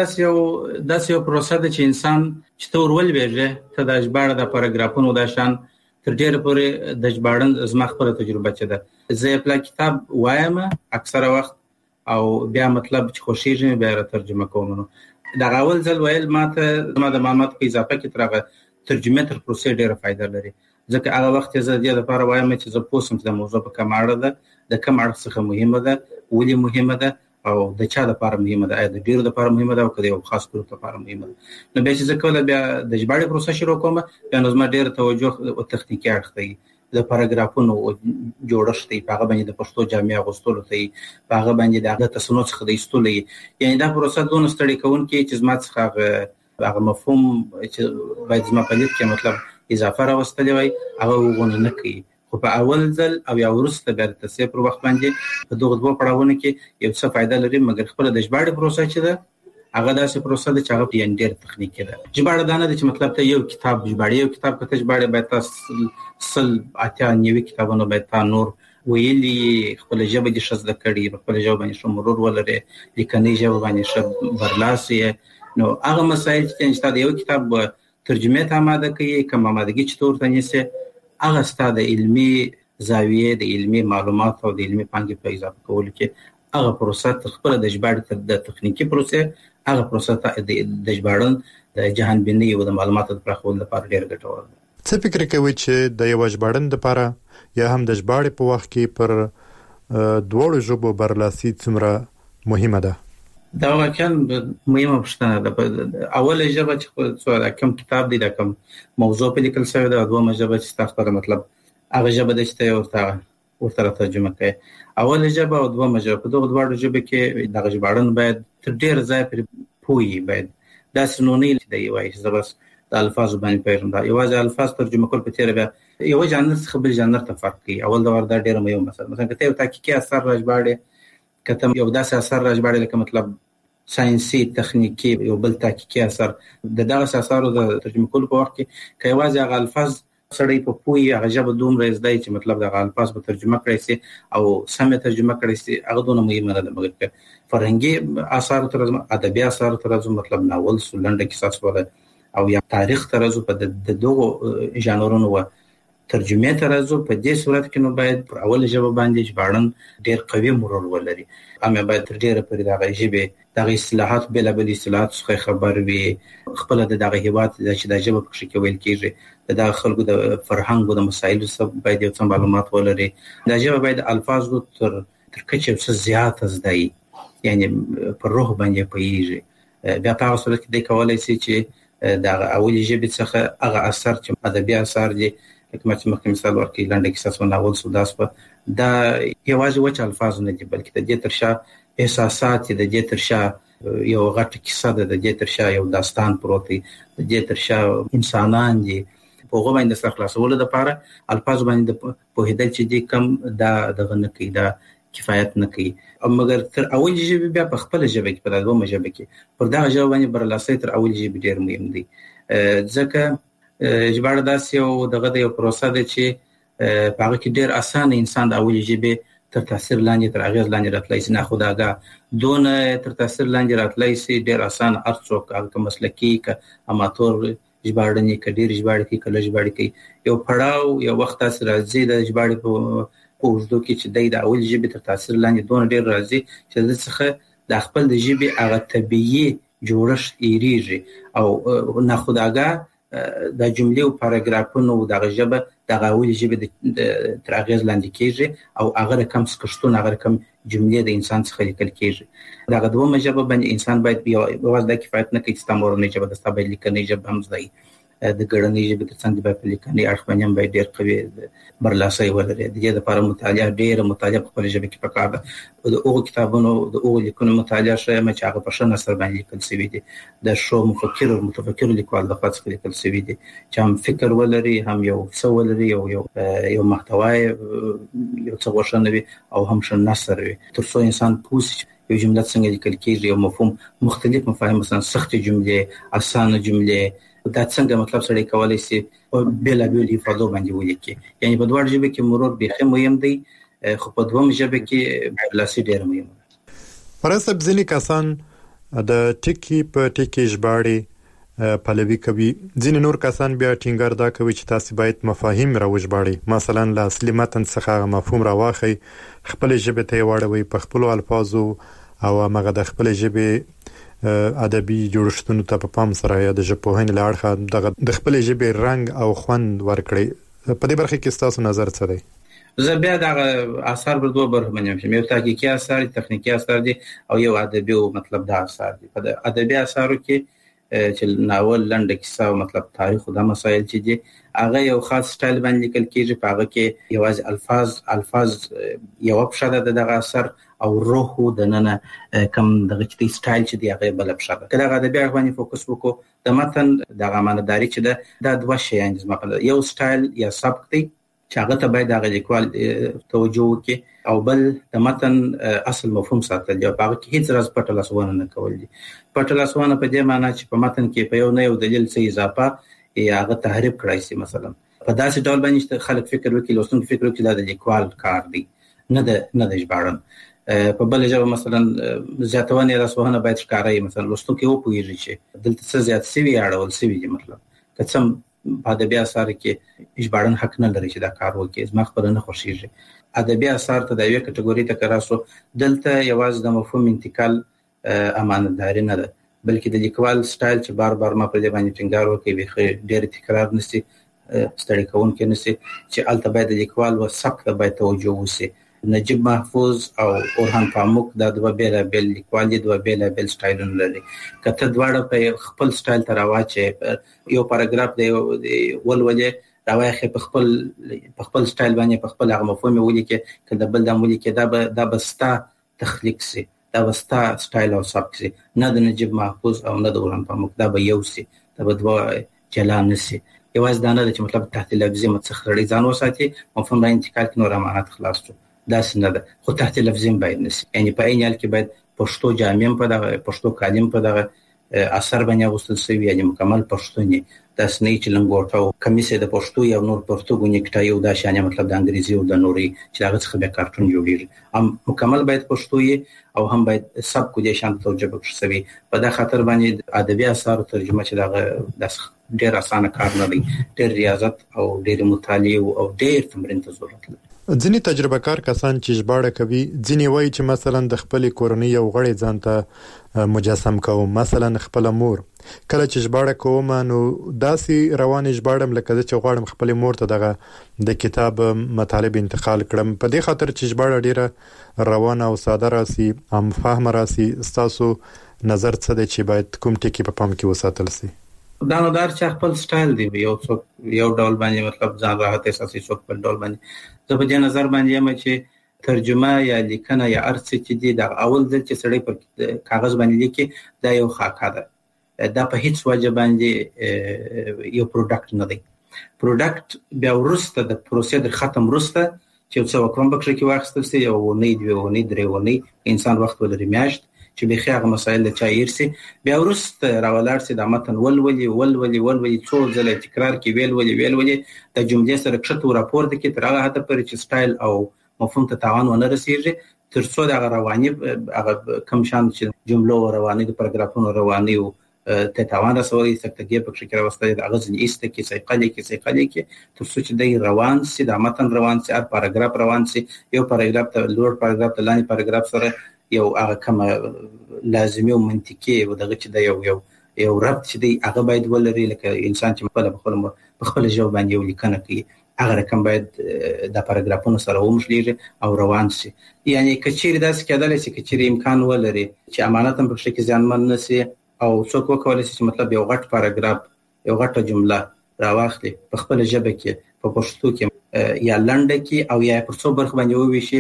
ژباړه داسې یو پروسه ده چې انسان چې ته ورولوېږي ته د ژباړه د پاراګرافونو د شان تر ډېره پورې د ژباړن زما خپله تجربه چه ده، زه خپل کتاب وایم اکثره وخت او بیا مطلب چې خوښیږي بیا ترجمه کوم. نو دا اول ځل ویل ماته زما د معلومات په اضافه کې ترغه ترجمه تر پروسې ډېره فائدہ لري، ځکه هغه وخت زه د دې لپاره وایم چې زه پوسم چې د موضوع په کوم اړه ده، د کوم اړه څخه مهمه ده، ولې مهمه ده او د چا لپاره مهمه ده، د ډیرو لپاره مهمه ده او کله یو خاص ګروپ لپاره مهمه ده. نو بیا چې زه کله بیا د ژباړې پروسه شروع کوم بیا نو زما ډیره توجه او تخنیکي اړخ دی، د پاراګرافونو جوړښت دی، په هغه باندې د پښتو جامع غوښتلو ته په هغه باندې د هغه تصنع څخه د ایستلو، یعنی دا پروسه دونه ستړي کوونکې چې زما څخه هغه مفهوم چې باید زما په لید کې مطلب اضافه راوستلې وای هغه وغونه نه کوي. خو په اول ځل او یا ورسته بیا د تصفیه پر وخت باندې په دغه دوه پړاوونو کې یو څه فائدہ لري، مګر خپل د ژباړې پروسه چې ده هغه داسې پروسه ده چې هغه یې ډېر تخنیکي ده. ژباړه دا نه ده چې مطلب ته یو کتاب ژباړې، یو کتاب کته ژباړې باید تاسو سل اتیا نیوي کتابونه باید تا نور ویلي، خپل ژبه دې شزده کړي، خپل ژبه باندې شو مرور ولري، لیکنې ژبه باندې شو برلاسي. نو هغه مسایل چې تاسو یو کتاب ترجمه ته آماده کوي، کوم آمادګي چې تور ته نیسي، هغه ستاسو د علمي زاویې د علمي معلومات او د علمي پانګې په اضافه کولو کې هغه پروسه تر خپل د ژباړې د تخنیکی پروسه هغه پروسه د ژباړن د جهان بینی او د معلوماتو د پراخولو لپاره ډېر ګټور ده. څه فکر کوي چې د یو ژباړن لپاره یا هم د ژباړې په وخت کې پر دوړو ژبو برلاسي څومره مهمه ده؟ دا واقعا مهمه پوښتنه ده. اوله ژبه چې کوم کتاب دی، دا کوم موضوع په لیکل شوی ده، دومره ژبه چې تاسو پر مطلب هغه ژبه د چې ورته ترجمه کوي. اوله ژبه او دومره ژبه په دغه دوه ژبه کې د ژباړن باید تر ډیر ځای پر پوي، باید دا سنونی دی وایي چې بس د الفاظ باندې پیژنه، یوازې الفاظ ترجمه کول په تیر بیا یو ژانر څخه بل ژانر ته فرق کوي. اول دا ورته ډیر مهم مثلا کته یو تحقیقي اثر راځباړي، کته یو داسې اثر راځباړي لکه مطلب ساينسي تخنیکی یو بل تحقیقي اثر، د دغه اثارو د ترجمه کولو په وخت کې کایوازي هغه الفاظ سړی په پوي هغه ژبه دومره زده چې مطلب دغه الفاظ په ترجمه کړی سي او سمه ترجمه کړی سي، هغه دونه مهمه ده. مګر فرهنګي اثار تر ادبي اثار تر مطلب ناول سولنده کیسه سواله او یا تاریخ تر په د دغه ژانرونو و ترجمه تر په دې صورت کې نو باید پر اول ژبه باندې ژباړن ډېر قوي مرور ولري، امه باید تر ډېره پر دغه ژبه دغه اصطلاحات بل اصطلاحات څخه خبر وي، خپل دغه هیواد چې د ژبه په شکل ویل کېږي د خلکو د فرهنګ د مسایلو سره باید یو څه معلومات ولري. د ژبه باید الفاظ تر کچه څه زیات زدای، یعنی پر روح باندې پیږي. بیا په اصل کې د کولای شي چې د اول ژبه څخه هغه اثر چې ادبي اثر دي کوم چې مخکې مثال ورکړي لنډه کیسه سو ناول سوداس په دا یوازې وچ الفاظ نه دي، بلکې د دې ترشا احساسات د دې ترشا یو غټ کیسه ده، د دې ترشا یو داستان پروت دی، د دې ترشا انسانان دي. په هغه باندې سره خلاصول د لپاره الفاظ باندې په هدل چې دي کم دا دغه نه کوي، دا کفایت نه کوي. مګر تر اول ژبه بیا په خپل ژبه کې په دوه ژبه کې پر دا ژبه باندې برلاسي تر اول ژبه ډیر مهم دي، ځکه ژباړه داسې یو دغه یو پروسه ده چې په هغه کې ډیر اسانه انسان د اول ژبه تر تاثیر لاندې تر اغیز لاندې راتلای شي، نه خداګه دون تر تاثیر لاندې راتلای شي. ډیر اسان ارڅوک هغه مسلکی ک اماتور ژباړنې ک ډیر ژباړه کې کله ژباړه کې یو پړاو یو وخت تاسو راځي د ژباړې په اوږدو کې چې د اول ژبه تر تاثیر لاندې دون ډیر راځي چې د څخه د خپل د ژبه هغه طبيعي جوړښت ایریږي او نه خداګه د جملې او پاراګرافونو د غژبه د غاولي ژبه د تر اغیز لاندې کیږي او هغه رقم سکشتون هغه رقم جملې د انسان څخه لیکل کیږي دا دوه ژبه باندې انسان باید یو واز د کفایت نه کوي چې تمرون ژبه د ستابه لیکنې ژبه هم زده د ګړنۍ ژبه د څنګه په لیکنې اړخ باندې باید ډېر قوي برلاسي ولري د دې لپاره مطالعه په ژبه کې پکار ده د اوغو کتابونو د اوغو لیکنو مطالعه شوی چې هغه په شنه سره باندې لیکل شوی دي د شو مفکر او متفکر لیکوال د خاص لیکل شوی دي چې هم فکر ولري هم یو څه ولري یو محتوای یو څه وشنوي او هم شنه سره وي ترڅو انسان پوس یو جمله څنګه لیکل کیږي یو مفهوم مختلف مفاهیم مثلا سخت جملې اسانه جملې دا څنګه مطلب سړی کولای شي بلا بلا افاده باندې ولیکي یعنی په دوه ژبه کې مرور به مهم دی خو په دوه ژبه کې برلاسي ډیر مهم دی پرسب ځینې کسان د ټکی په ټکی ژباړي پلوي کوي ځینې نور کسان بیا ټینګار دا کوي چې تاسو باید مفاهیم راوژباړي مثلا له اصلي متن څخه مفهوم راواخی خپل ژبه ته وړوي په خپل الفاظو او هغه د خپل ژبه ادبي جوړښتونو ته په پام سره یا د ژبپوهنې لاړه د خپل ژبې رنگ او خوند ورکړي په دې برخه کې تاسو نظر څه دی زه بیا د اثر پر دوه برخه باندې یو تحقیقي اثر تخنیکی اثر دي او یو ادبي او مطلب د اثر دي په ادبي اثرو کې چې ناول لنډه کیسه او مطلب تاریخ او د مسایل چې دي هغه یو خاص سټایل باندې لیکل کیږي په هغه کې یوازې الفاظ یو په شاده دغه اثر او روح د نن کم دغه چې سټایل چې دی هغه بل په شاده کله هغه د بیا باندې فوکس وکړو د متن دغه معناداري چې د دوه شیان زما یو سټایل یا سبک دی چې هغه ته باید هغه لیکوال توجه وکړي او بل د متن اصل مفهوم ساتل دی په هغه کې هیڅ راز پټ لاسوانه نه کول دي پټ لاسوانه په دې معنی چې په متن کې په یو نه یو دلیل څه اضافه یا هغه تحریف کړای شي مثلا په داسې ډول باندې خلک فکر وکړي لوستونکي فکر وکړي دا د لیکوال کار دی نه د ژباړن په بل ژبه مثلا زیاتونه راسوهنه باید ښکارای مثلا لوستونکي وپوهیږي چې دلته څه زیات سوي اړول سوي دي مطلب که څه په ادبي اثر کې ژباړن حق نه لري چې دا کار وکړي زما خپل نه خوشیږي ادبي اثر ته د یو کټګوري ته کراسو دلته یوازې د مفهوم انتقال امانتداري نه ده بلکې د لیکوال سټایل چې بار بار ما په دې باندې ټینګار وکړي به ډېر تکرار نشي ستړي کوونکی نشي چې البته باید د لیکوال و سبک ته باید توجه وشي نجیب محفوظ او اورهان پاموک دا دوه بیل لیکوال دي دوه بیل سټایلونه لري کته دواړه په خپل سټایل ته راوچې یو پاراګراف دی ولولې راوخه په خپل سټایل باندې په خپل هغه مفهوم ولیکي کله بل د ولیکي دا بستا تخلیق سي دا وستا سټایل او سبک سي نه د نجیب محفوظ او نه د اورهان پاموک دا به یو سي دا به دوه جلان سي یوازې دا نه چې مطلب تحت لفظي متخرړي ځان وساتي مفهوم را انتقال کې نور امانت خلاص شو دا څنګه ده خو تحت لفظي باید نشي یعنی په عین حال کې باید پښتو جامع په دغه پښتو کلم په دغه اثر باندې وستل شوی یعنی مکمل پښتوني د سنې چې لنګوټه او کمیسه د پښتو یو نور پښتو نیکټای او دا شانه مطلب د انګریزي او د نوري چې هغه څخه به کارټون جوړیږي هم مکمل باید پښتو او هم باید سب کو دي شان توجه وکړي په دا خاطر باندې ادبي اثر ترجمه چې دغه د ډېر اسانه کار نه دی ډېر ریاضت او ډېر مطالعه او ډېر تمرین ته ضرورت لري ځینې تجربه کار کسان چې ژباړه کوي ځینې وایي چې مثلا د خپل کورنۍ یو غړی ځان ته مجسم کوم مثلا خپل مور کله چې ژباړه کوم نو داسې روان ژباړم لکه چې غواړم خپل مور ته دغه د کتاب مطالب انتقال کړم په دې خاطر چې ژباړه ډیره روانه او ساده راسي هم فهم راسي تاسو نظر څه دی چې باید کوم ټکی په پام کې وساتل شي دا نو دار چې خپل سټایل دی یو ډول باندې مطلب ځان راحت احساسي څوک په ډول باندې زه په دې نظر باندې یم چې ترجمه یا لیکنه یا ارڅ چې دی د اول ځل چې سړی پر کاغذ باندې لیکي دا یو خاکه ده دا په هیڅ وجه باندې یو پروډکټ نه دی پروډکټ بیا ورسته د پروسیجر ختم ورسته چې څو کوم بکشه کې واخستل سي یو نه دی و نه درې و نه انسان وخت ولري میاشت چې به خیاغه مسائل د چایرسي بیا ورسته راولار سي د متن ولولي څو ځله تکرار کې ویل د جملې سره کښته راپور د کې تر هغه حد پر چې سټایل او مفهوم ته تاوان ونه رسیږي تر څو د رواني هغه کم شان چې جملو رواني د پاراګرافونو رواني او ته تاوان رسوي سکتګي په فکر واستای د اغاز نیسته کې سیقالي کې تر څو چې د روان سي د متن روان سي هر پاراګراف روان سي یو پاراګراف ته لوړ پاراګراف ته لاندې پاراګراف سره یو هغه کوم لازمي او منطقي او دغه چې د یو یو ربط چې دی هغه باید ولري، لکه انسان چې په خپل ژبه باندې یو لیکنه کوي هغه رقم باید د پاراګرافونو سره ومشلېږي او روان شي. یعنی کچېرې داسې کېدلی شي کچېرې امکان ولري چې امانت هم پکې زیانمن نه شي او څوک وکولی شي چې مطلب یو غټ پاراګراف یو غټه جمله راواخلي په خپل ژبه کې په پښتو کې یا لنډه کې او یا په څو برخو باندې وویشي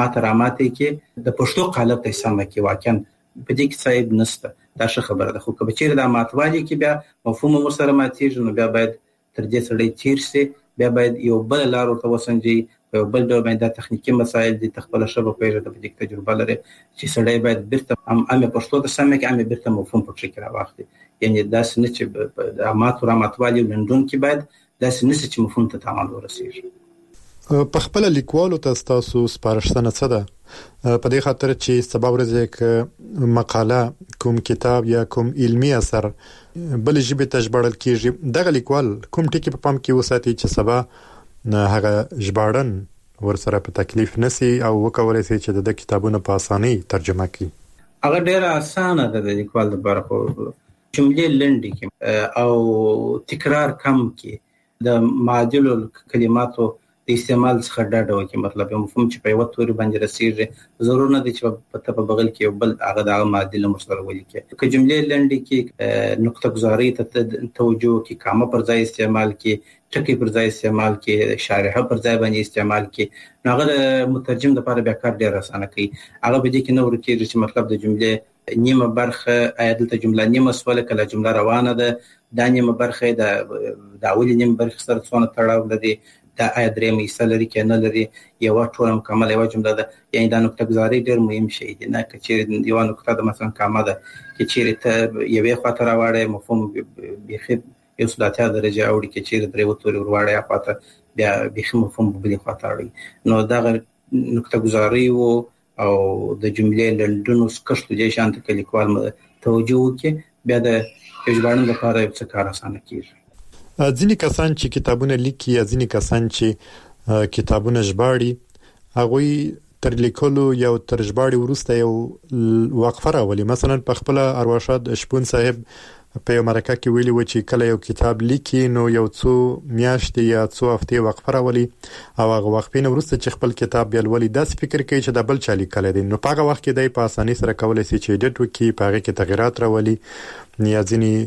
ماته کې د پښتو قالب ته سمه کې واقعا په دې کې صاحب نشته. دا ښه خبره ده، خو که چېرې د ماتوالي کې بیا مفهوم ورسره ماتېږي نو بیا باید تر دې سړی تېر شي، بیا باید یو بل لار ورته وسنجي، په یو بل ډول باندې د تخنیکي مسایل دي خپل شبه پیژنه په دې تجربه لري چې سړی باید بیرته هم پښتو ته سمه کې هم بیرته مفهوم په فکر راوخلي. یعنی داسې نه چې د ماتوالي لندون کې باید داسې نه چې مفهوم ته تمام ورسیږي. په خپل لیکوالو ته تاسو سپارښتنه څه ده؟ په دې خاطر چې سبا ورځ کې مقاله کوم کتاب یا کوم علمي اثر بل ژبه ته ژباړل کیږي، دغه لیکوال کوم ټکی په پام کې وساتي چې سبا هغه ژباړن ورسره په تکلیف نسی او وکولای شي چې د کتابونو په اسانۍ ترجمه کړي؟ هغه ډیره اسانه ده د لیکوال لپاره، خو جملې لنډې کې او تکرار کم کې د معادلو کلماتو د استعمال څخه ډاډه وکړي. مطلب یو مفهوم چې په یو توري باندې رسیږي ضرور نه دی چې په بغل کې یو بل هغه د معادله مسله ولیکي. که جملې لنډې کې نقطه گذاری ته توجه کې کامه پر ځای استعمال کې، ټکی پر ځای استعمال کې، شارحه پر ځای باندې استعمال کې، هغه د مترجم لپاره بیا کار ډیر اسانه کوي. هغه به دې کې نو ورکیږي چې مطلب د جملې نیمه برخه آیت ته جمله نیمه سواله کله جمله روانه ده، دا نیمه برخه د اولی نیمه برخه سره څونه تړاو لري، دا آیا درې مېسه لري کې نه لري، یو ټول مکمل یو جمله ده. یعنی دا نقطه گذاری ډیر مهم شی دی، نه چې یو نقطه د مثلا کامه ده چې چیرې ته یوې خاطر راوړې مفهوم بيخي یو سلاتیا درجه اوړي کې چیرې درې وتوري ورواړې خاطر بیا بيخي مفهوم بلی خاطر اړي. نو دا نقطه گذاری او د جملې لندونو سکشتو دي شانت کې لیکوال توجه وکړي، بیا د ژباړن لپاره یو څه کار اسانه کیږي. ځینې کسان چې کتابونه لیکي یا ځینې کسان چې کتابونه ژباړي هغوی تر لیکلو یا تر ژباړې وروسته یو وقفه راولي. مثلا په خپل ارواښاد شپون صاحب په یو مرکه کې ویلي و چې کله یو کتاب لیکي نو یو څو میاشتې یا څو هفتې وقفه راولي او هغه وقفې نه وروسته چې خپل کتاب بیا لولي داسې فکر کوي چې د بل چا لیکلی دی، نو په هغه وخت کې دی په اسانۍ سره کولی شي چې ایډیټ وکړي، په هغې کې تغیرات راولي یا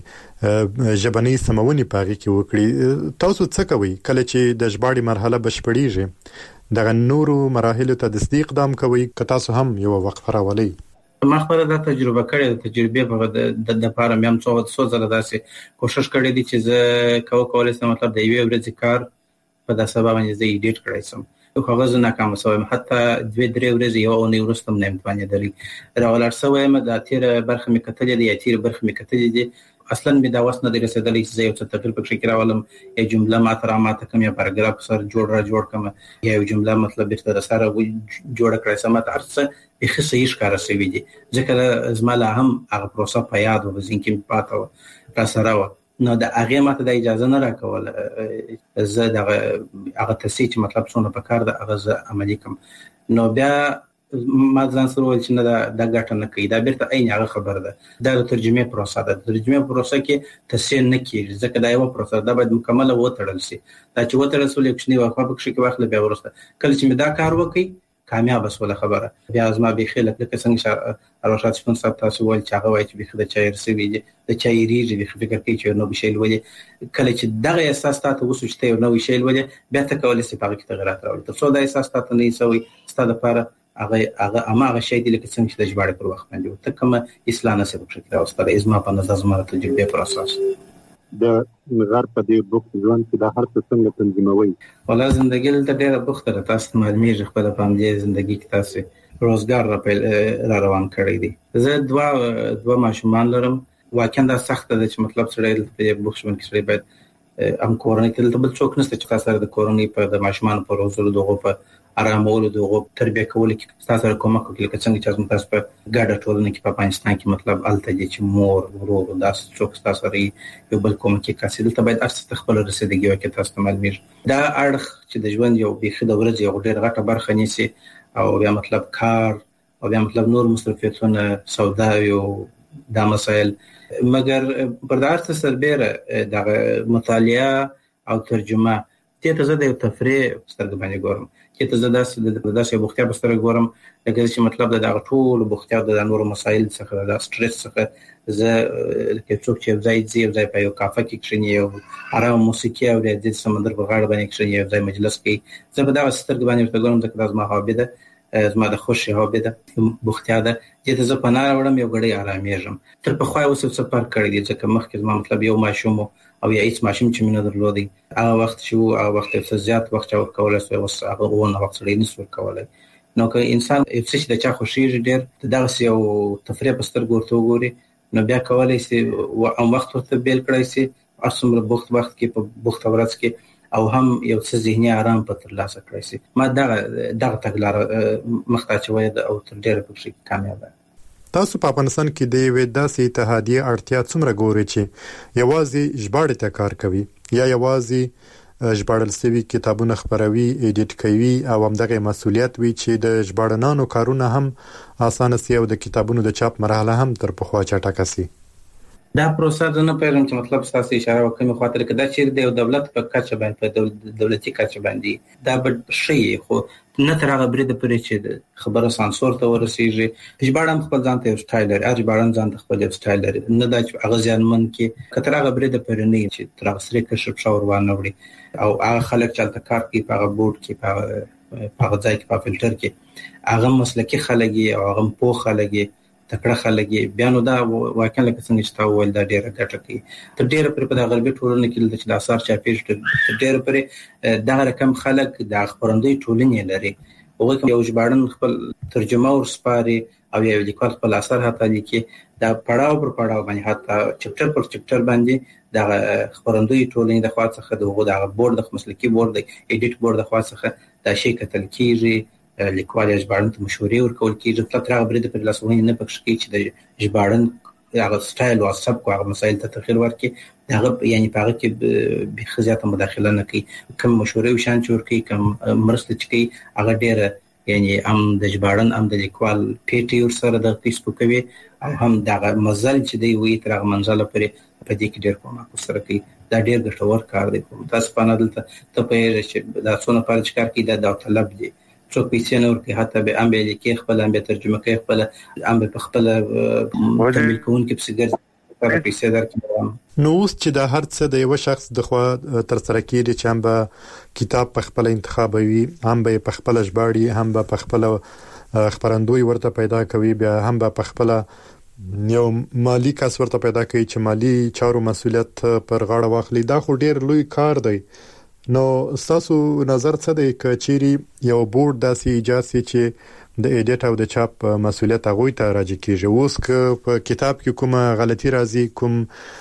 ځینې ژبنۍ سمونې په هغې کې وکړي. تاسو څه کوئ کله چې د ژباړې مرحله بشپړېږي؟ دغه نورو مراحلو ته د صدیق دام کوئ که تاسو هم یو وقفه راولئ؟ ما خپله دا تجربه کړې ده، تجربې په د لپاره مې هم څو ځله داسې کوشش کړی دی چې زه کولی شم مطلب د یوې ورځې کار په دا سبا باندې زه ایډیټ کړی شم، خو هغه زه ناکامه شوم. حتی 2-3 ورځې یو اونۍ وروسته مې امتحانېدلی راولاړ شوی یم، دا تېره برخه مې کتلې ده یا تېره برخه مې کتلې دي، اصلا مې دا وس نه دی رسېدلی چې زه یو څه تغییر پکې راولم، یا جمله ماته کم یا پاراګراف سره جوړ کم یا یو جمله مطلب بیرته د سره جوړه کړی سم، هر څه بیخي صحیح ښکاره شوي دي. ځکه زما لا هم هغه پروسه په یاد و، په ذهن کې مې پاته وه، راسره وه. نو د هغې ماته د اجازه نه راکوله زه دغه هغه تصحیح چې مطلب څونه پکار ده هغه زه عملي کړم. نو بیا ما ځان سره وویل چې نه دا ګټه نه کوي، دا بیرته عین هغه خبره ده. دا د ترجمې پروسه ده، د ترجمې پروسه کې تصحیح نه کېږي ځکه دا یوه پروسه ده، دا باید مکمله وتړل شي. دا چې وتړل شول یو کوچنۍ وقفه پکښې کې واخله، بیا وروسته کله چې مې دا کار وکړي کامیاب شوله خبره. بیا زما بیخي لکه څنګه ارواښاد شپون صاحب تاسو وویل چې هغه وایي چې بیخي د چا هېر شوي دي، د چا هېرېږي، بیخي فکر کوي چې یو نوی شی لولي. کله چې دغه احساس تا ته وسو چې ته یو نوی شی لولي، بیا ته کولی شې په هغه کې تغیرات راولي. تر څو دا احساس تا ته نه وي شوی ستا دپاره هغه هماغه شی دی لکه څنګه چې د ژباړې پر وخت باندې ته کومه اصلاح نه شې پکښې راوستلی. زما په نظر زما د تجربې پر اساس د غر په دې بوخت ژوند کې دا هر څه څنګه تنظیموي؟ والله زندګي دلته ډېره بوخته ده، تاسو ته معلومېږي خپله په همدې زندګي کې تاسې روزګار را روان کړی دی. زه دوه ماشومان لرم، واقعا دا سخته ده چې مطلب سړی دلته په دې بوخت ژوند کې سړی باید هم کورنۍ ته دلته بل څوک نشته چې تاسو سره د کورنۍ په د ماشومانو په روزلو دغو په آرامولو دغو تربیه کولو کې تاسو سره کومک وکړي، لکه څنګه چې تاسو په ګډه ټولنه کې په افغانستان کې مطلب هلته دي چې مور ورور داسې څوک تاسو سره یو بل کومکي کاسې دلته باید هر څه خپله رسېدګي وکړي. تاسو ته معلومېږي دا اړخ چې د ژوند یو بیخي د ورځې یو ډېره غټه برخه نیسي، او بیا مطلب کار او بیا مطلب نور مصروفیتونه، سوداوي او دا مسایل مګر پر داسې سربېره د مطالعه او ترجمه ته زه د تفریح سترګې باندې ګورم چې ته زه داسې بوختیا په سترګې ګورم لکه چې مطلب د ټول بوختیا د نورو مسایل څخه د سټرس څخه زه کې څوک چې ځای په یو کافه کې کښیني او آرام موسیقي او د سمندر په غاړه باندې کښیني یو ځای مجلس کې زه په دا سترګې باندې ورته ګورم ځکه دا زما هابي ده زما د خوشي هابي ده بوختیا ده چې زه په ناره وړم یو غړی آرامېږم تر په خو اوس څه پر کړی دي ځکه مخکې زما مطلب یو ماشوم او یا هیڅ ماشوم چې مینه درلودي هغه وخت چې هغه وخت څه زیات وخت ور کولای سو اوس هغه ونه وخت لري نسو کولای نو که انسان چې د چا خوشي ډېر دغه یو تفریح په سترګو ورته وګوري نو بیا کولای شي او وخت ورته بیل کړی شي اسمره وخت کې په وخت ورځ کې او هم یو څه ذهني آرام په ترلاسه کړی شي ما دغه تګلاره مختاچوي او تر ډېر په شي کامیاب تاسو په افغانستان کې د یوې داسې اتحادیه اړتیا څومره ګوري چې یوازې ژباړې ته کار کوي یا یوازې ژباړل شوي کتابونه خپروي ایډیټ کوي او همدغه مسؤلیت وي چې د ژباړنانو کارونه هم اسانه سي او د کتابونو د چاپ مرحله هم تر پخوا چټکه سي دا پروسه نه پیژنم چې مطلب تاسو اشاره وکړئ خاطر کې دا چې د دولت په کچه باندې په دولتي کچه باندې دا به شي خو نه تر هغه برید پرې چې خبره سانسور ته ورسیږي ژباړن خپل ځان ته سټایل لري ژباړن ځان ته خپل سټایل لري نه دا چې هغه ځانمن کې کتر هغه برید پرې نه چې تر هغه سره کې شپ شاور وانه وړي او هغه خلک چې کار کوي په هغه بورډ کې په هغه ځای کې په فلټر کې هغه مسلکي خلک او هغه پوه خلک تکړه خلک بیا نو دا واقعا لکه څنګه چې تاسو ول دا ډیره ګټه کوي تر ډیره پر په غربي ټولنه کې د اثر چاپیږي تر ډیره پر دا رقم خلک د خبرندوی ټولنې لري او یو ژباړن خپل ترجمه او سپاري او یو لیکوال خپل اثر هتا لیکي دا پړاو پر پړاو باندې هتا چپټر پر چپټر باندې د خبرندوی ټولنې د خاصه خد او د بورډ د مسلکي بورډ د ایډیټ بورډ د خاصه دا شی کتل کیږي لیکوال ژباړن ته مشورې ورکول کیږي په تر هغه برید پر لاسونه نه پکښ کی چې د ژباړن هغه سټایل او سبک او مسایل ته تغیر ورکړي هغه یعنی په هغه کې به خزيات مداخله نه کوي کوم مشورې وشان چور کوي کوم مرسته کوي هغه ډیره یعنی هم د ژباړن هم د لیکوال پیټي ور سره د فیسبوک کوي او هم دغه مزل چې دی وی تر هغه منځله پرې په دې کې ډیر کومه سره کوي دا ډیر ګټور کار دی تاسو په نادلته ته په چې دا څونه پر کار کوي دا طلب دی څو پیسې نور کې حتی به ام به کې خپل ام به ترجمه کوي خپل ام به خپل تمویل کوونکې په سیګر پر پیسې درکې نو اوس چې د هر څه د یو شخص د خوا تر سره کېږي چې هم به کتاب په خپل انتخابوي هم به په خپل ژباړي هم به په خپل خبرندوی ورته پیدا کوي بیا هم به په خپل یو مالی کس ورته پیدا کوي چې مالی چارو مسولیت پر غاړه واخلي دا خو ډیر لوی کار دی نو تاسو نظر څه دی کچيري یو بورډ داسې ایجاد شي چې د ایډیټ او د چاپ مسولیت هغه ته راځي کیږي اوس که په کتاب کې کومه غلطي راځي کوم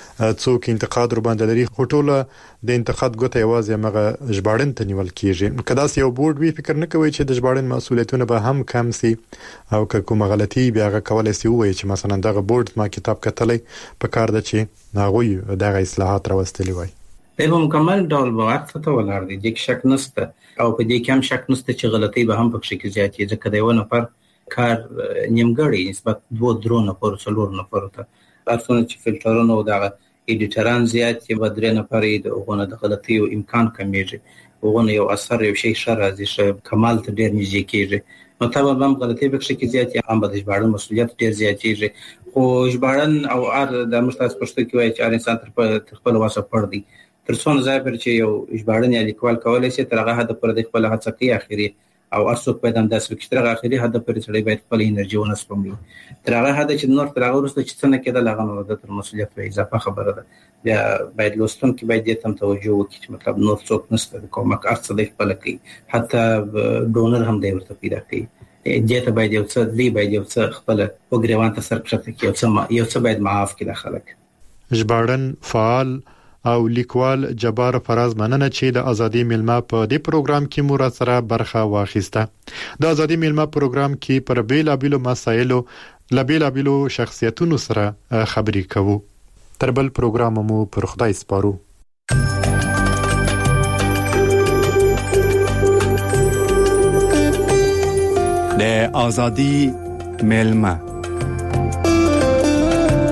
څوک انتقاد ور باندې لري خټوله د انتقاد ګوته یوازې مغه ژباړن ته نیول کیږي کدا یو بورډ وی فکر نه کوي چې د ژباړن مسولیتونه به هم کم سي او که کومه غلطي بیا هغه کولای شي وایي چې مثلا دغه بورډ ما کتاب کتلې په کار ده چې هغه دغه اصلاحات راوستلې وای په مکمل ډول وخت ته ولاړ دي چې شک نشته او په دې کې هم شک نشته چې غلطي به هم پکې کې زیاتې ځکه دا یو نفر کار نیمګړی نسبت 2 نفر 4 نفر ته تاسو چې فلټرونه او دا ایډیټران زیات چې بدرې نفرې د غونه د غلطي او امکان کمیږي غونه یو اثر یو شی راځي کمال ته ډیر نږدې کیږي نو تا به هم غلطي پکې کې زیاتې هم د ژباړن مسؤلیت ډیر زیاتېږي خو ژباړن او د مستاس پښتو کې وایي چې هر انسان تر خپل واسه پړ دی تر څونه ځای پر چې یو ژباړن یا لیکوال کولای شي تر هغه حد پر د خپل هڅه کوي اخیری او ارڅوک پیدا د اسو کې تر هغه اخیری حد پر سړی باید خپل انرژي ونسپمي تر هغه حد چې نور تر هغه ورسته چې څنګه کېدل هغه نو د مسؤلیت په اضافه خبره ده بیا باید لوستون کې باید تم توجه وکړي چې مطلب نور څوک نشته کومک ارڅ د خپل کوي حتی ډونر هم دی ورته پیدا کوي دته باید یو څه دی باید یو څه خپل وګریوان ته سر پښته کې یو څه باید معاف کړي خلک ژباړن فعال او لیکوال جبار فراز مننه چې د ازادي میلمه په دې پروګرام کې مو را سره برخه واخیسته د ازادي میلمه پروګرام کې پر بیلابیلو مسایلو لبیلابیلو شخصیتونو سره خبرې کوو تر بل پروګرام مو پر خدای سپارو د ازادي میلمه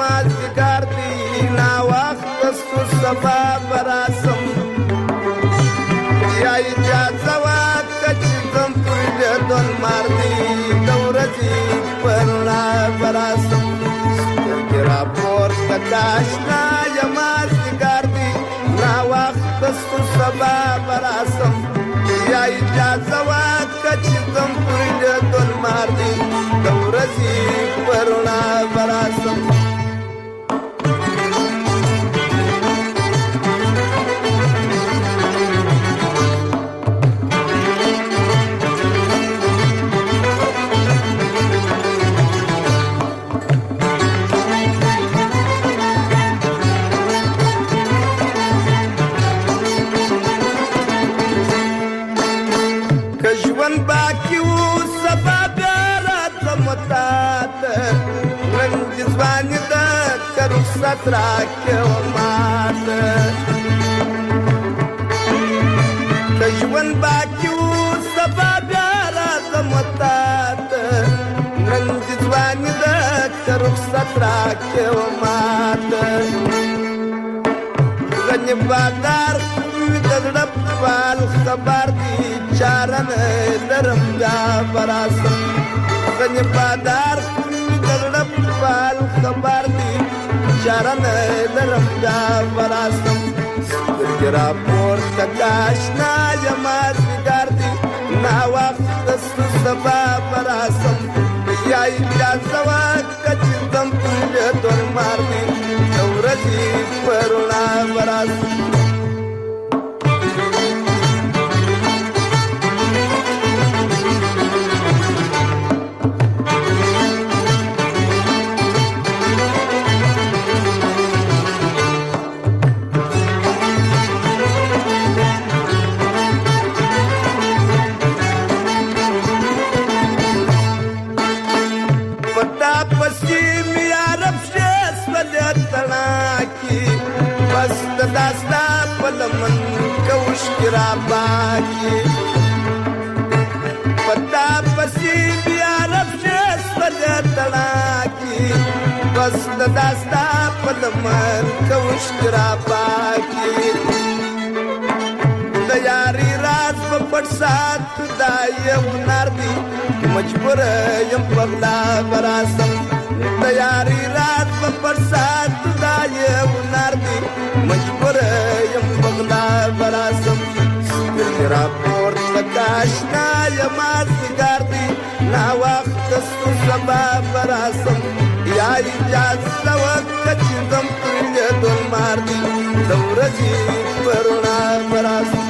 مازدیګر دی ناوخته سو سبا براسم یا اجازه واکه چې ځم پر لیدون مار دی د ورځې په رڼا براسم سترګې راپورته کړه اشنا یم مازدیګر دی ناوخته سو سبا براسم یا اجازه واکه چې ځم پر لیدون مار دی د ورځې په رڼا براسم Traque o mate Kajwan bakiu sababara zamatat Nandizwani da karuksa traque o mate Gani badar dadab wal khabar di charan daram ja barasam Gani badar dadab wal khabar di charan daram ja barasam gira por takashna yamazgar di na waqt sabba barasam ya ijaza kachtam pule ton marni dawraji paruna barasam داستا پلمن کوش کرا باکی پتا پسی بیا رفشس پلتنا کی بس داستا پلمن کوش کرا باکی دیاری راز پپٹ سات دائی ونار دی مجبور یم پغلا براسم دیاری راز پپٹ سات دائی ونار دی مجبور یم بغلا براسم سترګې راپورته کړه اشنا یم مازدیګر دی ناوخته سو سبا براسم یا اجازه وکړه چې ځم پر لیدون مار دی د ورځې په رڼا براسم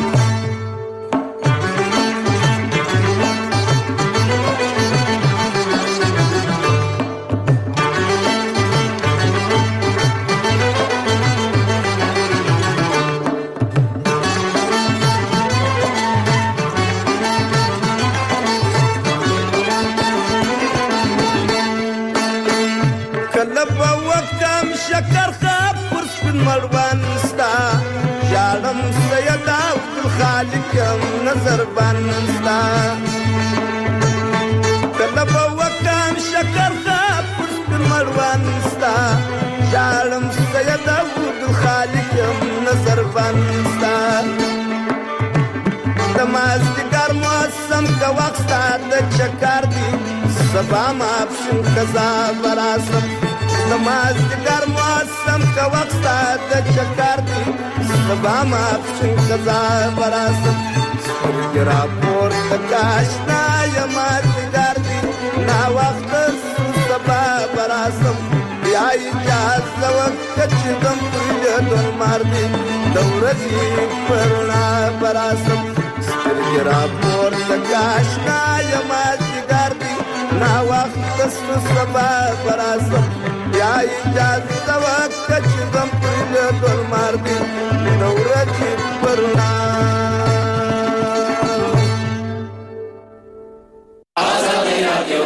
شکر خاب پرس بن مروان ستا جالم سیدا خالق نظر بان ستا کلب وکم شکر خاب پرس بن مروان ستا جالم سیدا خالق نظر بان ستا دمازدګر موسم کا وخت ستا د چکر دی سبا ما پښین قضا براسم نمازدګر موسم کا وخت د چکر دی سبا ما پښین قضا براسم سترګې راپورته کړه اشنا یم مازدګر دی نا وخت سبا براسم یا اجازه وکړه چې ځم پر لیدون مار دی د ورځې په رڼا براسم سترګې راپورته کړه اشنا یم مازدګر دی نا وخت سبا براسم یا اجازه وکړه چې ځم پر لیدون مار دی د ورځې په رڼا آزادي رادیو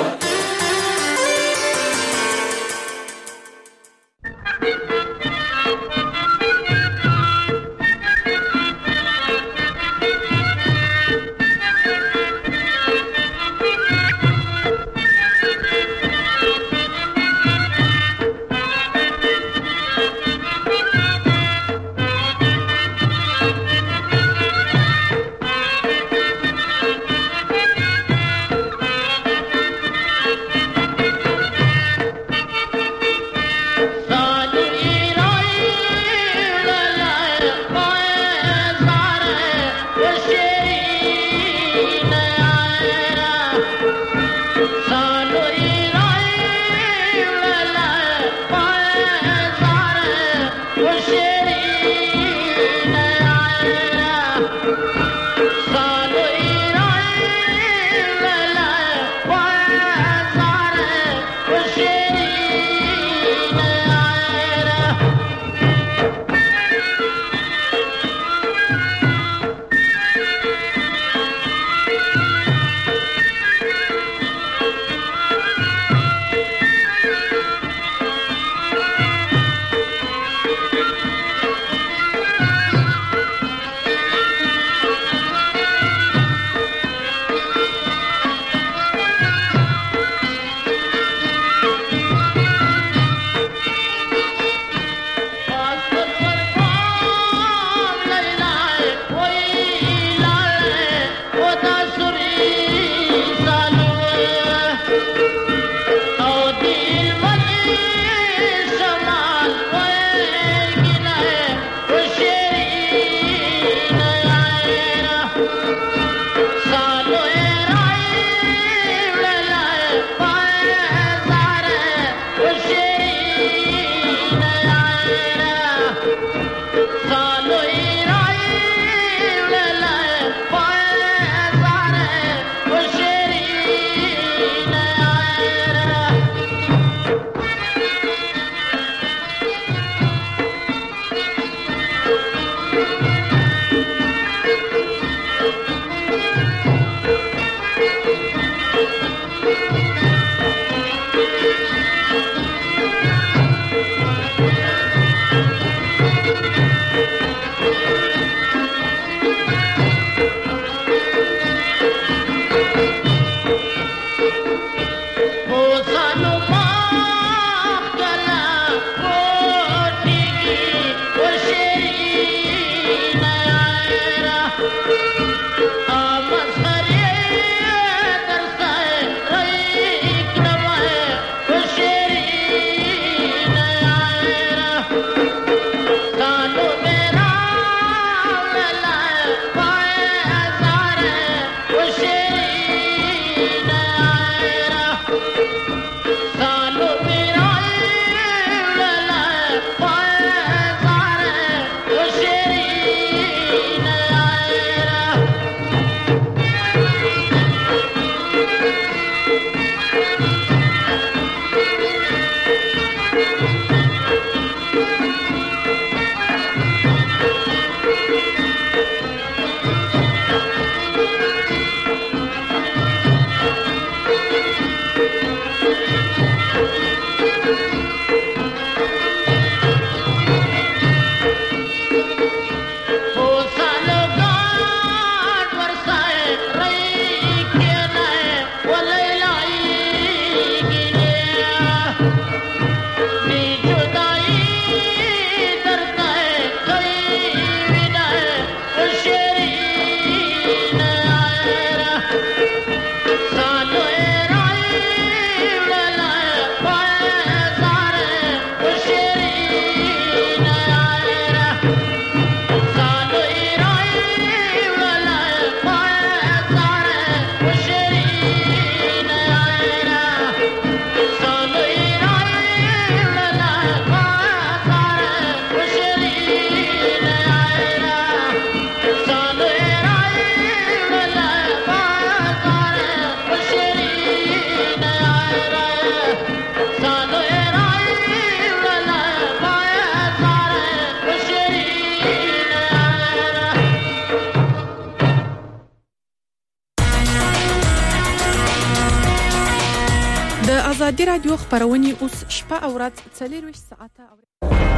رادیو خبرونه اوس شپه او ورځ 24 ساعته